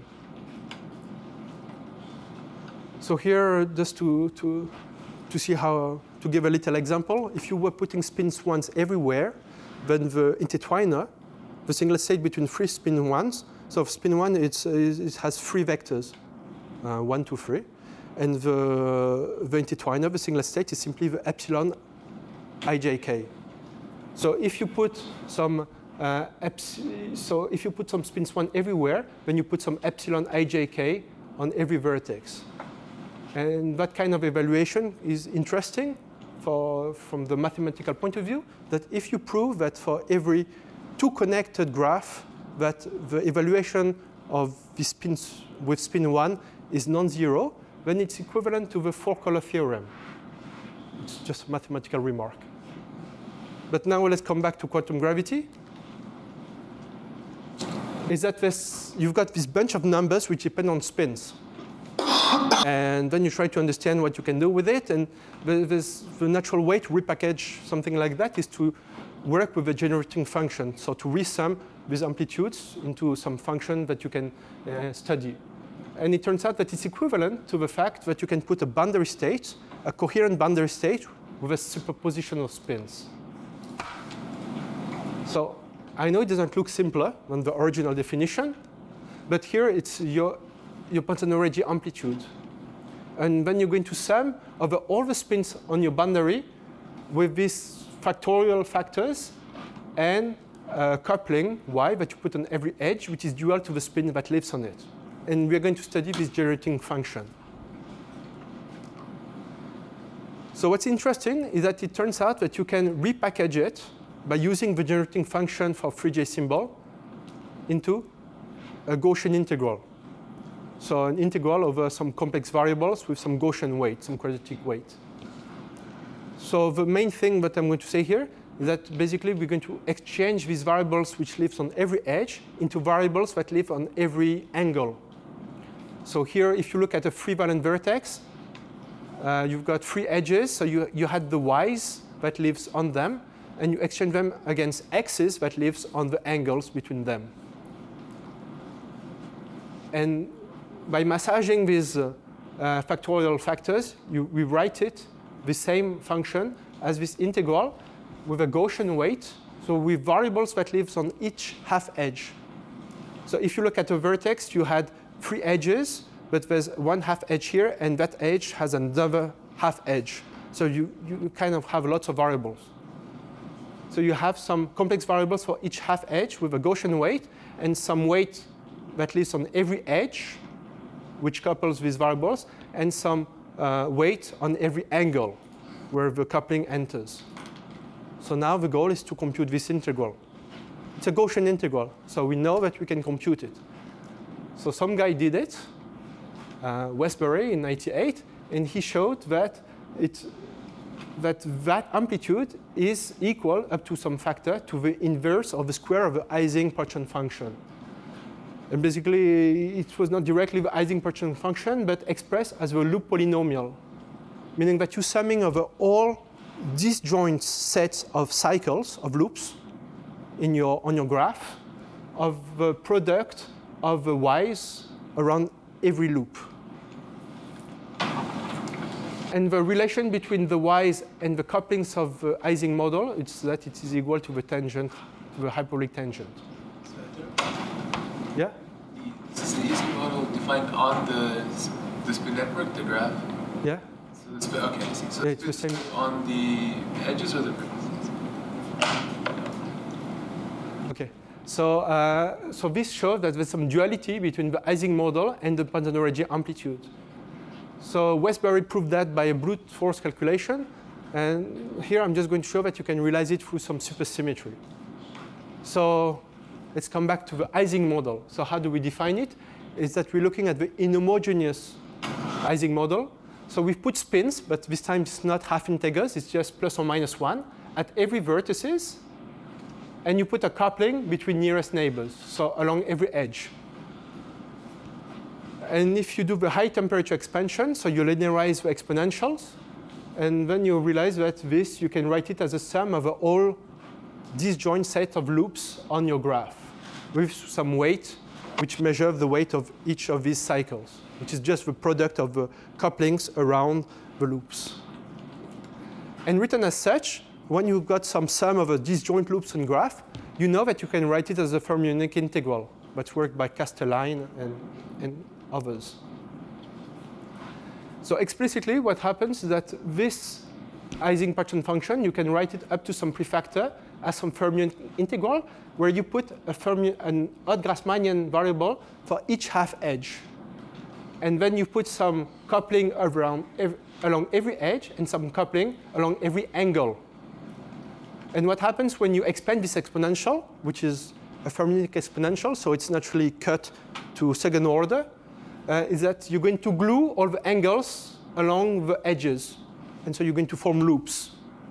So here, just to, to, to see how, to give a little example, if you were putting spins ones everywhere, then the intertwiner, the single state between three spin ones, so spin one, it's, it has three vectors, uh, one, two, three. And the, the intertwiner, the single state, is simply the epsilon ijk. So if you put some uh, so if you put some spins one everywhere, then you put some epsilon ijk on every vertex. And that kind of evaluation is interesting for, from the mathematical point of view, that if you prove that for every two connected graph, that the evaluation of the spins with spin one is non-zero, then it's equivalent to the four-color theorem. It's just a mathematical remark. But now let's come back to quantum gravity. Is that this, you've got this bunch of numbers which depend on spins. And then you try to understand what you can do with it. And the, this, the natural way to repackage something like that is to work with a generating function. So to resum these amplitudes into some function that you can uh, study. And it turns out that it's equivalent to the fact that you can put a boundary state, a coherent boundary state, with a superposition of spins. So I know it doesn't look simpler than the original definition, but here it's your, your Pontryagin amplitude. And then you're going to sum over all the spins on your boundary with these factorial factors and uh, coupling y that you put on every edge, which is dual to the spin that lives on it. And we're going to study this generating function. So what's interesting is that it turns out that you can repackage it by using the generating function for three J symbol into a Gaussian integral. So an integral over some complex variables with some Gaussian weight, some quadratic weight. So the main thing that I'm going to say here is that basically we're going to exchange these variables which live on every edge into variables that live on every angle. So here, if you look at a free valent vertex, uh, you've got three edges. So you, you had the y's that lives on them, and you exchange them against x's that lives on the angles between them. And by massaging these uh, uh, factorial factors, you rewrite it, the same function, as this integral with a Gaussian weight, so with variables that lives on each half edge. So if you look at a vertex, you had three edges, but there's one half edge here, and that edge has another half edge. So you, you kind of have lots of variables. So you have some complex variables for each half edge with a Gaussian weight, and some weight that lives on every edge, which couples these variables, and some uh, weight on every angle where the coupling enters. So now the goal is to compute this integral. It's a Gaussian integral, so we know that we can compute it. So some guy did it, uh, Westbury in ninety-eight, and he showed that it, that that amplitude is equal up to some factor to the inverse of the square of the Ising-Pearson function. And basically, it was not directly the Ising-Pearson function, but expressed as a loop polynomial, meaning that you're summing over all disjoint sets of cycles, of loops, in your, on your graph, of the product of the y's around every loop. And the relation between the y's and the couplings of the Ising model is that it is equal to the tangent, to the hyperbolic tangent. Yeah? This is the Ising model defined on the, the spin network, the graph? Yeah? So the spin, okay, I see. So Yeah, it's the spin same. on the edges or the... Okay. So, uh, so this shows that there's some duality between the Ising model and the Pontryagin amplitude. So Westbury proved that by a brute force calculation. And here I'm just going to show that you can realize it through some supersymmetry. So let's come back to the Ising model. So how do we define it? Is that we're looking at the inhomogeneous Ising model. So we've put spins, but this time it's not half integers. It's just plus or minus one at every vertices. And you put a coupling between nearest neighbors, so along every edge. And if you do the high temperature expansion, so you linearize the exponentials, And then you realize that this, you can write it as a sum of all disjoint set of loops on your graph with some weight, which measure the weight of each of these cycles, which is just the product of the couplings around the loops. And written as such, when you've got some sum of a disjoint loops on graph, you know that you can write it as a fermionic integral. That's worked by Castelline and, and others. So explicitly, what happens is that this Ising-Partian function, you can write it up to some prefactor as some fermionic integral, where you put a fermi an odd Grassmannian variable for each half edge. And then you put some coupling around every, along every edge and some coupling along every angle. And what happens when you expand this exponential, which is a fermionic exponential, so it's naturally cut to second order, uh, is that you're going to glue all the angles along the edges. And so you're going to form loops.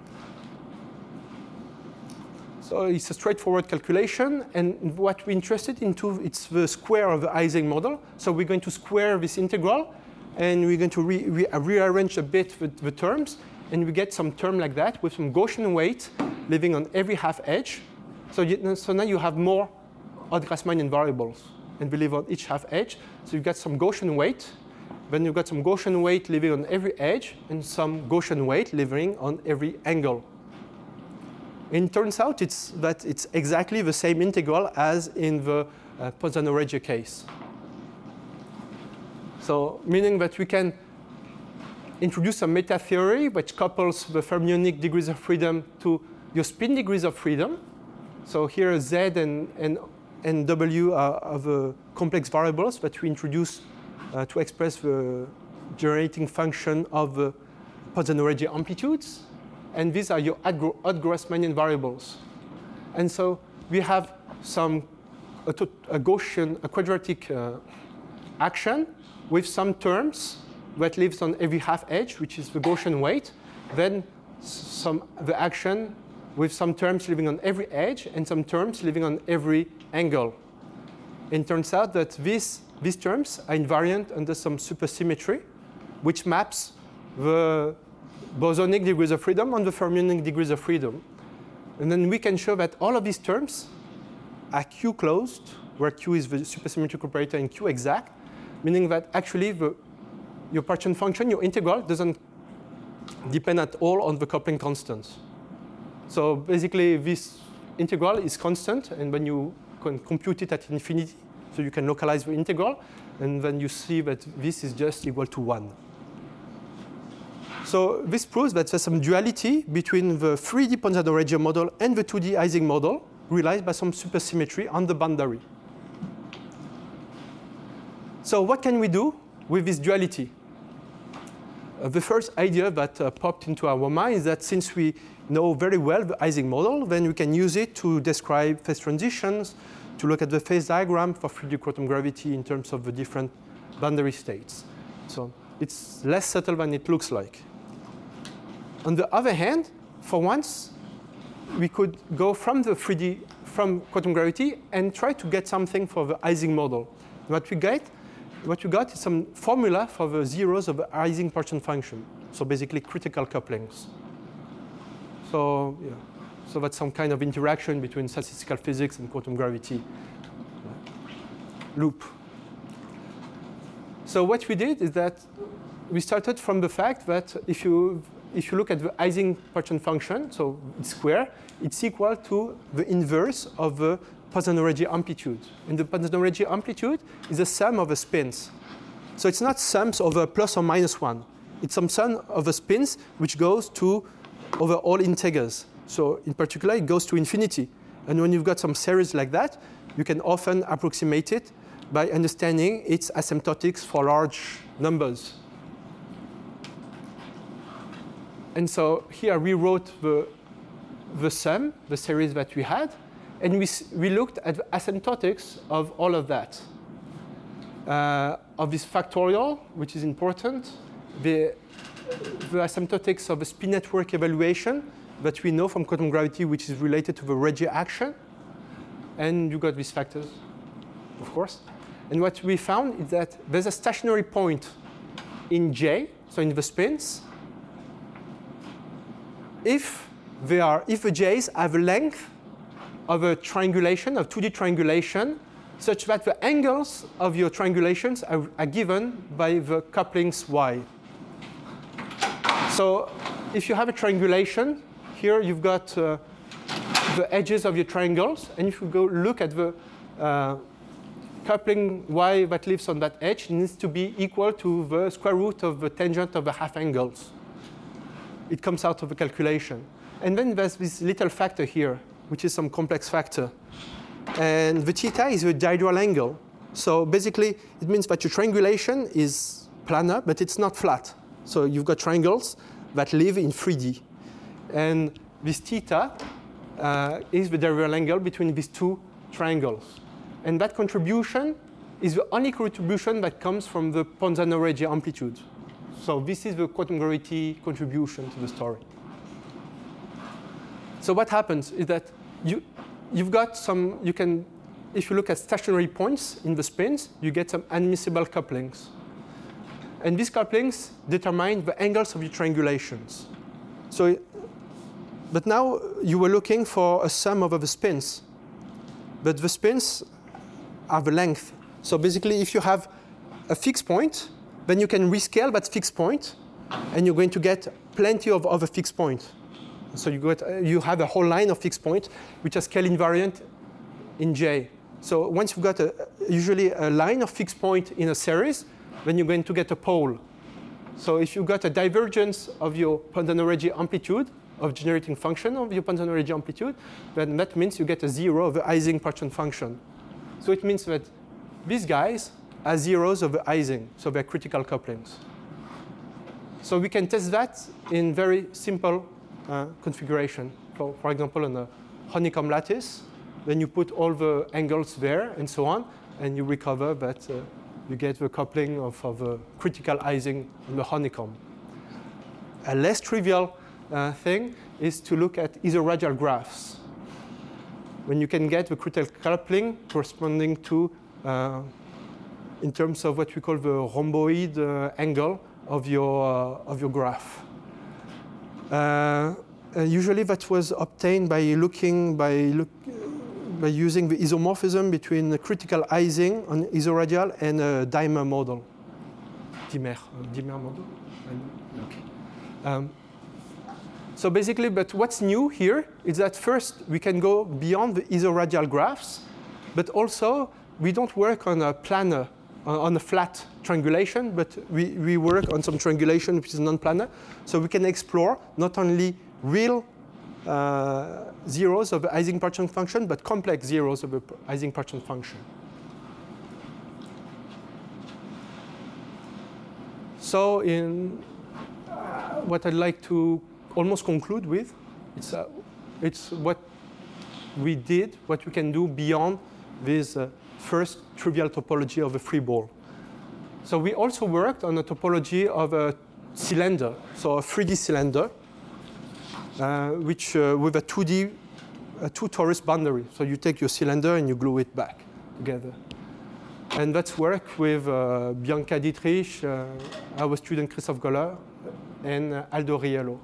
So it's a straightforward calculation. And what we're interested into, it's the square of the Ising model. So we're going to square this integral. And we're going to re re rearrange a bit the, the terms. And we get some term like that with some Gaussian weight living on every half edge. So, you, so now you have more odd Grassmannian variables. And we live on each half edge. So you've got some Gaussian weight. Then you've got some Gaussian weight living on every edge and some Gaussian weight living on every angle. And it turns out it's that it's exactly the same integral as in the uh, Pozzano-Regge case. So meaning that we can introduce a meta theory which couples the fermionic degrees of freedom to your spin degrees of freedom. So here Z and, and, and W are, are the complex variables that we introduce Uh, to express the generating function of the Pozzano-Regge amplitudes. And these are your odd Grassmannian variables. And so we have some a, a Gaussian, a quadratic uh, action with some terms that lives on every half edge, which is the Gaussian weight. Then some the action with some terms living on every edge and some terms living on every angle. And it turns out that this These terms are invariant under some supersymmetry, which maps the bosonic degrees of freedom on the fermionic degrees of freedom. And then we can show that all of these terms are Q-closed, where Q is the supersymmetric operator and Q exact, meaning that actually the, your Partian function, your integral, doesn't depend at all on the coupling constants. So basically, this integral is constant, and when you can compute it at infinity, so you can localize the integral, and then you see that this is just equal to one. So this proves that there's some duality between the three D Pozzano-Regge model and the two D Ising model, realized by some supersymmetry on the boundary. So what can we do with this duality? Uh, the first idea that uh, popped into our mind is that since we know very well the Ising model, then we can use it to describe phase transitions, to look at the phase diagram for three D quantum gravity in terms of the different boundary states. So it's less subtle than it looks like. On the other hand, for once, we could go from the three D, from quantum gravity, and try to get something for the Ising model. What we get, what we got is some formula for the zeros of the Ising-Partian function. So basically critical couplings. So yeah. So that's some kind of interaction between statistical physics and quantum gravity loop. So what we did is that we started from the fact that if you, if you look at the Ising-Partian function, so it's square, it's equal to the inverse of the Pozzano-Regge amplitude. And the Pozzano-Regge amplitude is a sum of the spins. So it's not sums over plus or minus one. It's some sum of the spins which goes to over all integers. So in particular, it goes to infinity. And when you've got some series like that, you can often approximate it by understanding its asymptotics for large numbers. And so here we wrote the, the sum, the series that we had, and we, we looked at the asymptotics of all of that. Uh, of this factorial, which is important, the, the asymptotics of the spin network evaluation that we know from quantum gravity, which is related to the Regge action. And you got these factors, of course. And what we found is that there's a stationary point in J, so in the spins, if they are, if the J's have a length of a triangulation, of two D triangulation, such that the angles of your triangulations are, are given by the couplings Y. So if you have a triangulation, here you've got uh, the edges of your triangles, and if you go look at the uh, coupling Y that lives on that edge, it needs to be equal to the square root of the tangent of the half angles. It comes out of the calculation. And then there's this little factor here, which is some complex factor. And the theta is the diagonal angle. So basically, it means that your triangulation is planar, but it's not flat. So you've got triangles that live in three D. And this theta uh, is the diagonal angle between these two triangles. And that contribution is the only contribution that comes from the Ponzano-Regge amplitude. So this is the quantum gravity contribution to the story. So what happens is that you, you've got some, you can, if you look at stationary points in the spins, you get some admissible couplings. And these couplings determine the angles of your triangulations. So, but now you were looking for a sum of the spins. But the spins are the length. So basically, if you have a fixed point, then you can rescale that fixed point, and you're going to get plenty of other fixed points. So you, got, uh, you have a whole line of fixed points, which are scale invariant in J. So once you've got a, usually a line of fixed point in a series, then you're going to get a pole. So if you've got a divergence of your Ponzano-Regge amplitude, of generating function of your Ponzano-Regge amplitude, then that means you get a zero of the Ising-Partian function. So it means that these guys are zeros of the Ising, so they're critical couplings. So we can test that in very simple uh, configuration. For, for example, on a honeycomb lattice, then you put all the angles there and so on, and you recover that uh, you get the coupling of, of a critical Ising in the honeycomb. A less trivial uh, thing is to look at isoradial graphs, when you can get the critical coupling corresponding to, uh, in terms of what we call the rhomboid uh, angle of your, uh, of your graph. Uh, uh, usually that was obtained by looking, by, look, by using the isomorphism between the critical Ising on isoradial and a Diemer model. Diemer, uh, Diemer model? Okay. Um, So basically, but what's new here is that first we can go beyond the isoradial graphs, but also we don't work on a planar, on a flat triangulation, but we, we work on some triangulation which is non-planar. So we can explore not only real uh, zeros of the Ising-Partian function, but complex zeros of the Ising-Partian function. So in uh, what I'd like to almost conclude with, it's, uh, it's what we did, what we can do beyond this uh, first trivial topology of a free ball. So we also worked on a topology of a cylinder, so a three D cylinder, uh, which uh, with a two D, a two torus boundary. So you take your cylinder and you glue it back together. And that's work with uh, Bianca Dietrich, uh, our student Christoph Goller, and uh, Aldo Riello.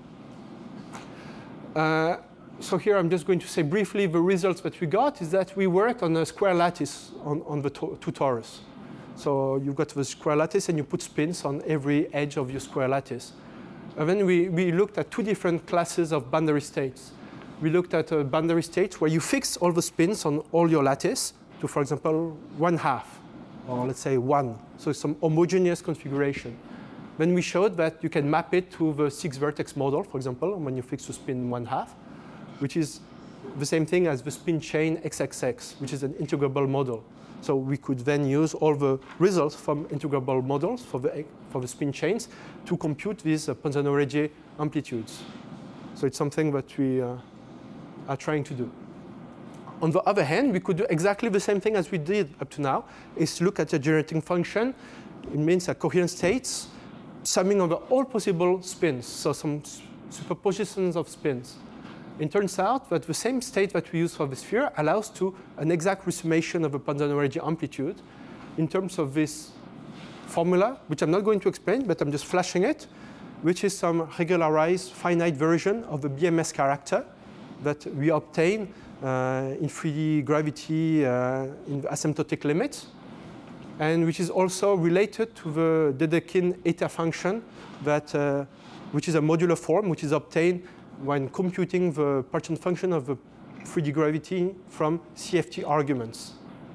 Uh, so here I'm just going to say briefly the results that we got is that we worked on a square lattice on, on the to two torus. So you've got the square lattice and you put spins on every edge of your square lattice. And then we, we looked at two different classes of boundary states. We looked at a boundary state where you fix all the spins on all your lattice to, for example, one half, or let's say one. So it's some homogeneous configuration. Then we showed that you can map it to the six-vertex model, for example, when you fix the spin one half, which is the same thing as the spin chain X X X, which is an integrable model. So we could then use all the results from integrable models for the, for the spin chains to compute these uh, Ponzano-Regge amplitudes. So it's something that we uh, are trying to do. On the other hand, we could do exactly the same thing as we did up to now, is look at the generating function. It means that coherent states summing over all possible spins, so some superpositions of spins. It turns out that the same state that we use for the sphere allows to an exact resummation of a Ponzano-Regge amplitude in terms of this formula, which I'm not going to explain, but I'm just flashing it. which is some regularized finite version of the B M S character that we obtain uh, in three D gravity uh, in the asymptotic limits, and which is also related to the Dedekind eta function, that, uh, which is a modular form, which is obtained when computing the partition function of the three D gravity from C F T arguments.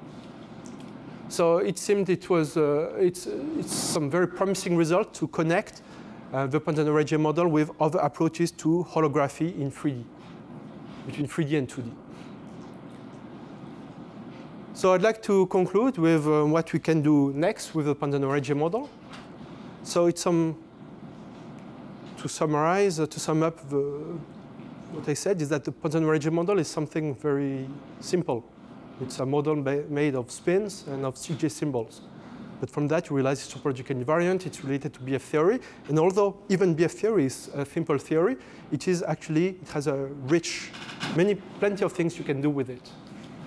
So it seemed it was uh, it's, it's some very promising result to connect uh, the Panzano-Regge model with other approaches to holography in three D, between three D and two D. So I'd like to conclude with uh, what we can do next with the Panzano-Regge model. So it's some, to summarize, uh, to sum up the, what I said is that the Panzano-Regge model is something very simple. It's a model made of spins and of C J symbols. But from that, you realize it's topological invariant. It's related to B F theory. And although even B F theory is a simple theory, it is actually, it has a rich, many, plenty of things you can do with it.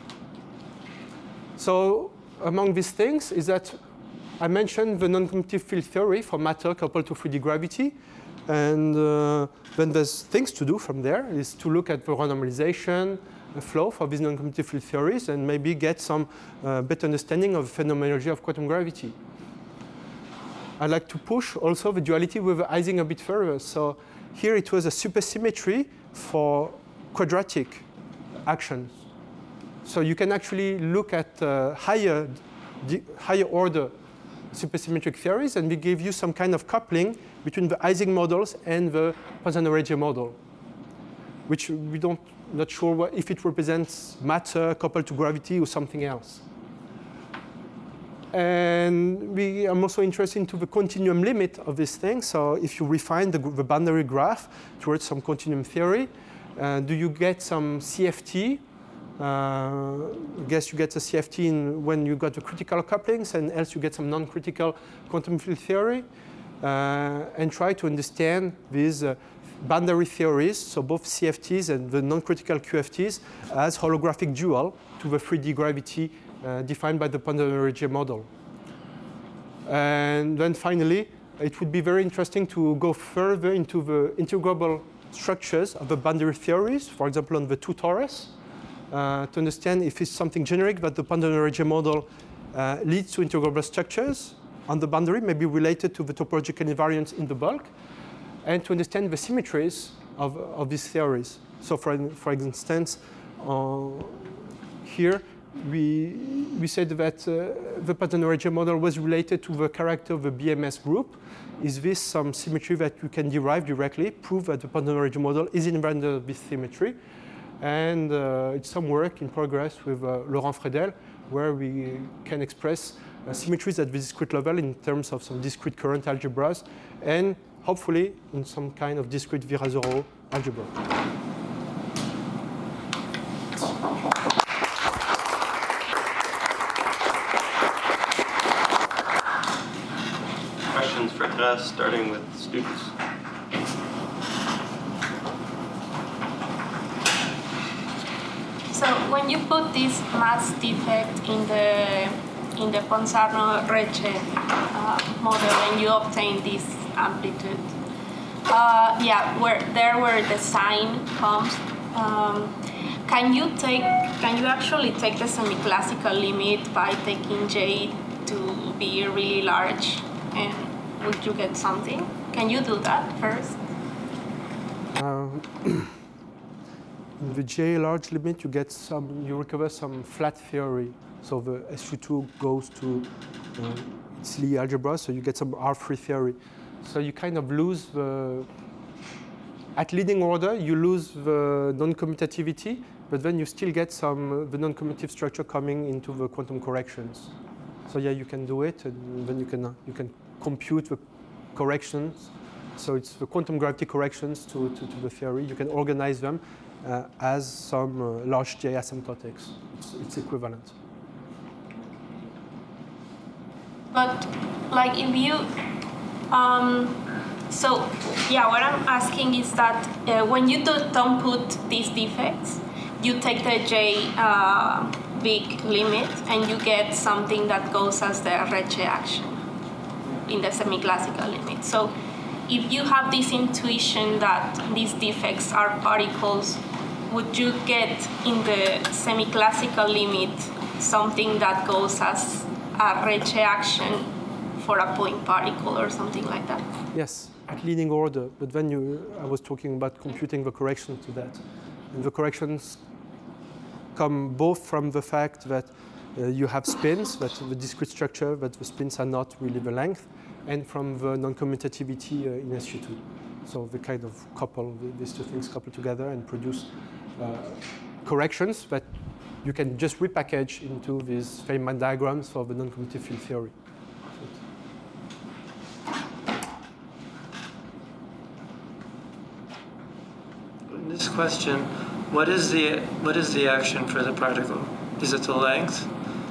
So among these things is that I mentioned the non-commutative field theory for matter coupled to three D gravity. And uh, then there's things to do from there is to look at the renormalization, flow for these non-commutative field theories and maybe get some uh, better understanding of the phenomenology of quantum gravity. I'd like to push also the duality with Ising a bit further. So here it was a supersymmetry for quadratic actions. So you can actually look at uh, higher, higher order supersymmetric theories, and we give you some kind of coupling between the Ising models and the Panzano-Regge model, which we don't not sure what, if it represents matter coupled to gravity or something else. And we are also interested into the continuum limit of this thing. So if you refine the, the boundary graph towards some continuum theory, uh, do you get some C F T? Uh, I guess you get a C F T in when you got the critical couplings, and else you get some non-critical quantum field theory, uh, and try to understand these uh, boundary theories, so both C F Ts and the non-critical Q F Ts, as holographic dual to the three D gravity uh, defined by the Panzano-Regge model. And then finally, it would be very interesting to go further into the integrable structures of the boundary theories, for example, on the two torus, uh, to understand if it's something generic that the Panzano-Regge model uh, leads to integrable structures on the boundary, maybe related to the topological invariance in the bulk, and to understand the symmetries of, of these theories. So for, for instance, uh, here we, we said that uh, the Panzano-Regge model was related to the character of the B M S group. Is this some symmetry that you can derive directly, prove that the Panzano-Regge model is invariant of this symmetry? And uh, it's some work in progress with uh, Laurent Fredel, where we can express uh, symmetries at the discrete level in terms of some discrete current algebras, and hopefully in some kind of discrete Virasoro algebra. Questions for class, starting with students. So when you put this mass defect in the in the Panzano-Regge uh, model and you obtain this amplitude, uh, yeah, where there where the sign comes, um, can you take can you actually take the semi-classical limit by taking J to be really large, and would you get something? Can you do that first? Uh, in the J large limit, you get some, you recover some flat theory. So the S U two goes to uh, its Lie algebra, so you get some R three theory. So you kind of lose the, at leading order, you lose the non-commutativity, but then you still get some, uh, the non-commutative structure coming into the quantum corrections. So yeah, you can do it, and then you can, uh, you can compute the corrections. So it's the quantum gravity corrections to, to, to the theory. You can organize them uh, as some uh, large J asymptotics. It's, it's equivalent. But like if you, um, so yeah, what I'm asking is that uh, when you do, don't put these defects, you take the J uh, big limit and you get something that goes as the Regge action in the semi-classical limit. So if you have this intuition that these defects are particles, would you get in the semi-classical limit something that goes as a Recce action for a point particle or something like that? Yes, at leading order. But then you, I was talking about computing the corrections to that. And the corrections come both from the fact that uh, you have spins, that the discrete structure, that the spins are not really the length, and from the non-commutativity uh, in S U two. So they kind of couple, these two things couple together and produce uh, corrections that you can just repackage into these Feynman diagrams for the non-commutative field theory. This question, what is the what is the action for the particle? Is it the length?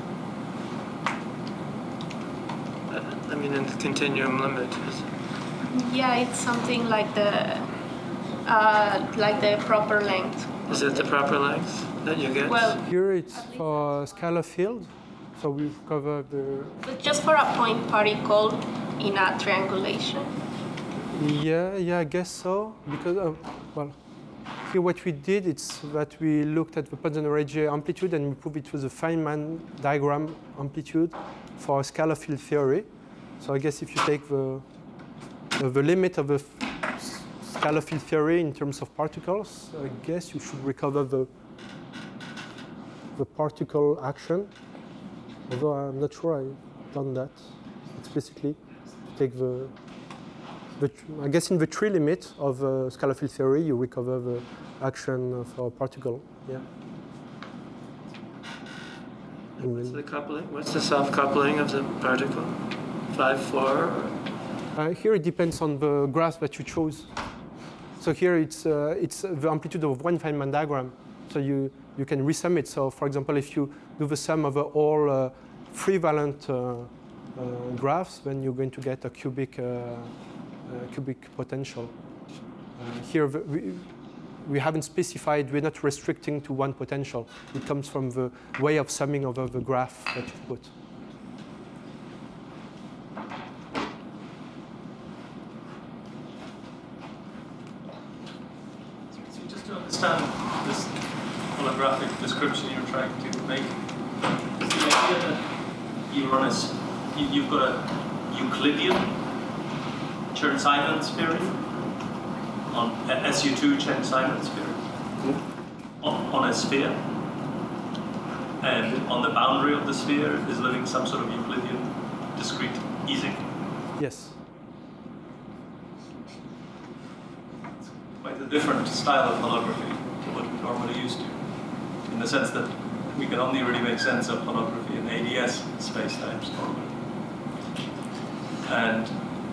I mean, in the continuum limit. Is it, Yeah, it's something like the uh, like the proper length. is it the proper length that you get? Well, Here it's for scalar field, so we cover the. but just for a point particle in a triangulation. Yeah, yeah, I guess so. Because, uh, well, here what we did is that we looked at the Poisson-Recce amplitude and we proved it was a Feynman diagram amplitude for scalar field theory. So I guess if you take the uh, the limit of the scalar field theory in terms of particles, I guess you should recover the the particle action. Although I'm not sure I've done that explicitly. To take the But I guess in the tree limit of uh, scalar field theory, you recover the action of a particle. Yeah. And What's then, the coupling? What's the self-coupling of the particle? Five, four? uh, here it depends on the graph that you chose. So here it's uh, it's the amplitude of one Feynman diagram. So you you can resum it. So for example, if you do the sum of all uh, three valent uh, uh, graphs, then you're going to get a cubic. Uh, Uh, cubic potential. Uh, here we, we haven't specified, we're not restricting to one potential. It comes from the way of summing over the graph that you put. So just to understand this holographic description you're trying to make, is the idea that you run a, you, you've got a Euclidean Chern-Simons theory on S U two Chern-Simons theory on, on a sphere, and on the boundary of the sphere is living some sort of Euclidean discrete Ising. Yes. It's quite a different style of holography to what we're normally used to, in the sense that we can only really make sense of holography in A D S spacetimes normally. And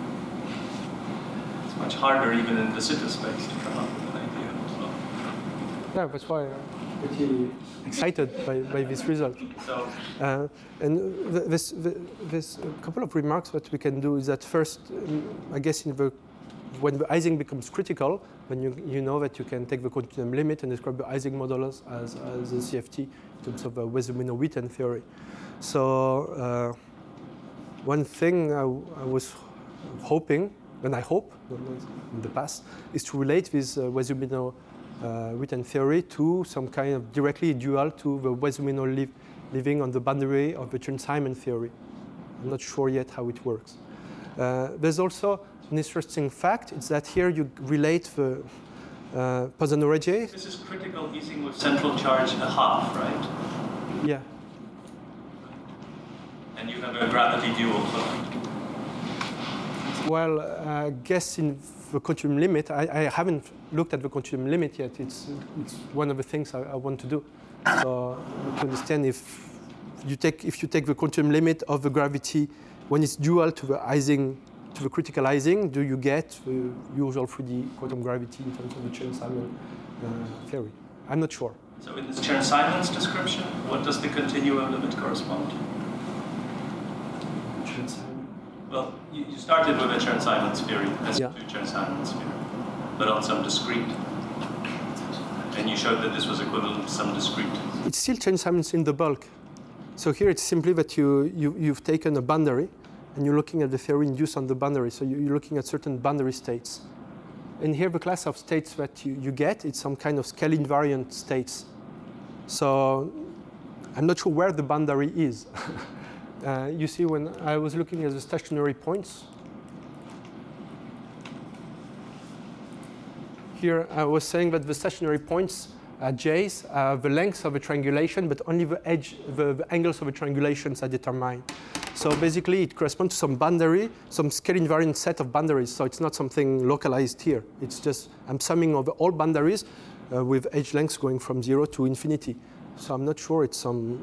much harder even in de Sitter space to come up with an idea as well. Yeah, that's why I'm pretty excited by, by this result. So, Uh, and th- this, th- there's a couple of remarks that we can do is that first, um, I guess in the, when the Ising becomes critical, when you, you know that you can take the continuum limit and describe the Ising modulus as, as a C F T in terms of a Wess-Zumino-Witten theory. So uh, one thing I, I was hoping, and I hope, in the past, is to relate this uh, Wess-Zumino-Witten uh, theory to some kind of directly dual to the Wess-Zumino li living on the boundary of the Chern-Simons theory. I'm not sure yet how it works. Uh, there's also an interesting fact, it's that here you relate the uh, Poisson-Recce. this is critical Ising with central charge a half, right? Yeah. And you have a gravity dual for that. Well, I guess in the continuum limit, I, I haven't looked at the continuum limit yet. It's, it's one of the things I, I want to do. So to understand if you take if you take the continuum limit of the gravity when it's dual to the Ising, to the critical Ising, do you get the usual three D quantum gravity in terms of the Chern-Simons uh, theory? I'm not sure. So in this Chern-Simons description, what does the continuum limit correspond to? Well, you, you started with a Chern-Simons theory, S U two Yeah. Chern-Simons theory, but on some discrete. And you showed that this was equivalent to some discrete. It's still Chern-Simons in the bulk. So here it's simply that you, you, you've taken a boundary and you're looking at the theory induced on the boundary. So you're looking at certain boundary states. And here the class of states that you, you get, it's some kind of scale invariant states. So I'm not sure where the boundary is. uh, you see, when I was looking at the stationary points, here I was saying that the stationary points at J's are the lengths of a triangulation, but only the edge, the, the angles of the triangulations are determined. So basically, it corresponds to some boundary, some scale invariant set of boundaries. So it's not something localized here. It's just I'm summing over all boundaries uh, with edge lengths going from zero to infinity. So I'm not sure it's some.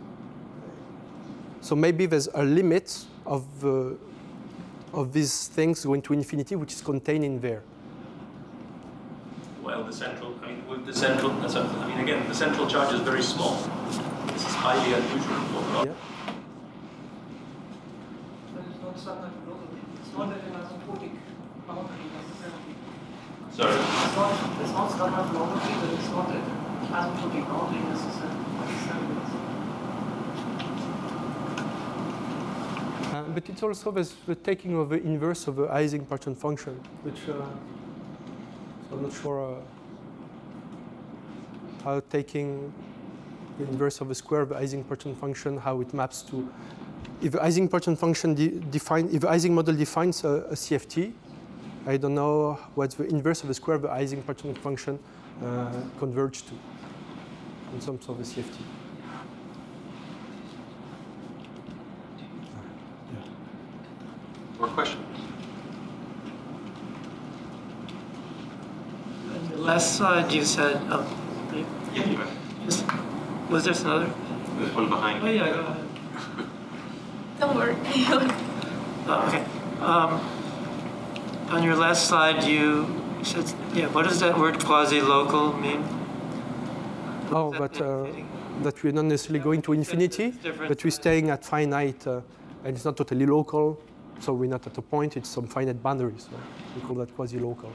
So maybe there's a limit of uh, of these things going to infinity, which is contained in there. Well, the central, I mean, with the central, that's a, I mean, again, the central charge is very small. This is highly unusual for Yeah. But it's not standard philosophy. It's not an asymptotic boundary necessarily. Sorry. It's not, it's not standard philosophy, but it's not an asymptotic boundary necessarily. Uh, but it's also the, the taking of the inverse of the Ising-Parton function, which uh, so I'm not sure uh, how taking the inverse of the square of the Ising-Parton function, how it maps to. If the Ising-Parton function de define, if the Ising model defines a, a C F T, I don't know what the inverse of the square of the Ising-Parton function uh, converge to in terms of the C F T. More questions? On the last slide, you said, oh, Yeah, you have. just, was there another? There's one behind Oh, you. yeah, go ahead. Don't worry. Oh, okay. Um, on your last slide, you said, yeah, what does that word quasi-local mean? Oh, Is but that uh, anything? that we're not necessarily going to infinity, It's different. but we're staying at finite, uh, and it's not totally local, so we're not at a point, it's some finite boundary, so we call that quasi-local.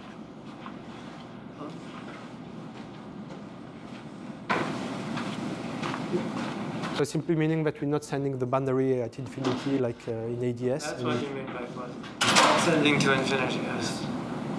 So simply meaning that we're not sending the boundary at infinity like uh, in A D S. That's and what you mean by quasi. Sending to infinity, yes.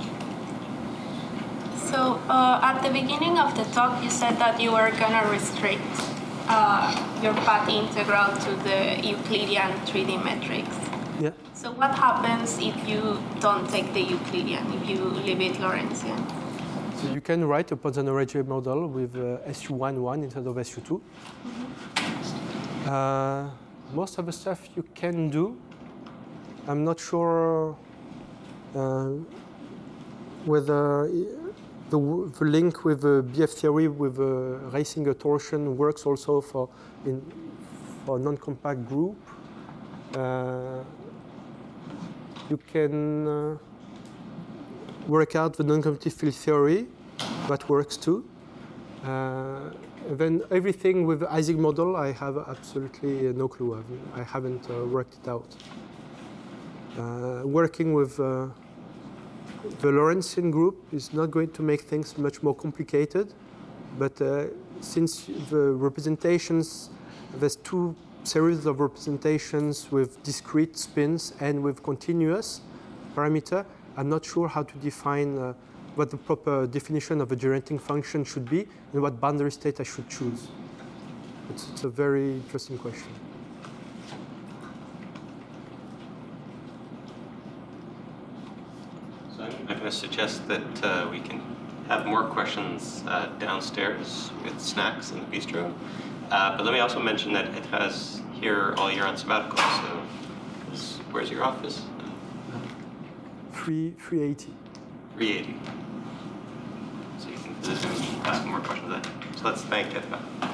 So uh, at the beginning of the talk, you said that you were going to restrict uh, your path integral to the Euclidean three D metrics. Yeah. So what happens if you don't take the Euclidean, if you leave it Lorentzian? So you can write a Poisson-Regge model with uh, S U one one instead of S U two. Mm-hmm. uh, most of the stuff you can do. I'm not sure uh, whether the, the link with the B F theory with the Reisinger torsion works also for in for a non-compact group. Uh, you can uh, work out the non-competitive field theory, that works too. Uh, then everything with the Ising model, I have absolutely no clue. I haven't uh, worked it out. Uh, working with uh, the Lorentzian group is not going to make things much more complicated, but uh, since the representations, there's two series of representations with discrete spins and with continuous parameter, I'm not sure how to define uh, what the proper definition of a generating function should be and what boundary state I should choose. It's, it's a very interesting question. So I'm going to suggest that uh, we can have more questions uh, downstairs with snacks in the bistro. Uh, but let me also mention that it has here all year on sabbatical. So this, where's your office? three eighty. three eighty. So you can visit and ask more questions then. So let's thank Edva.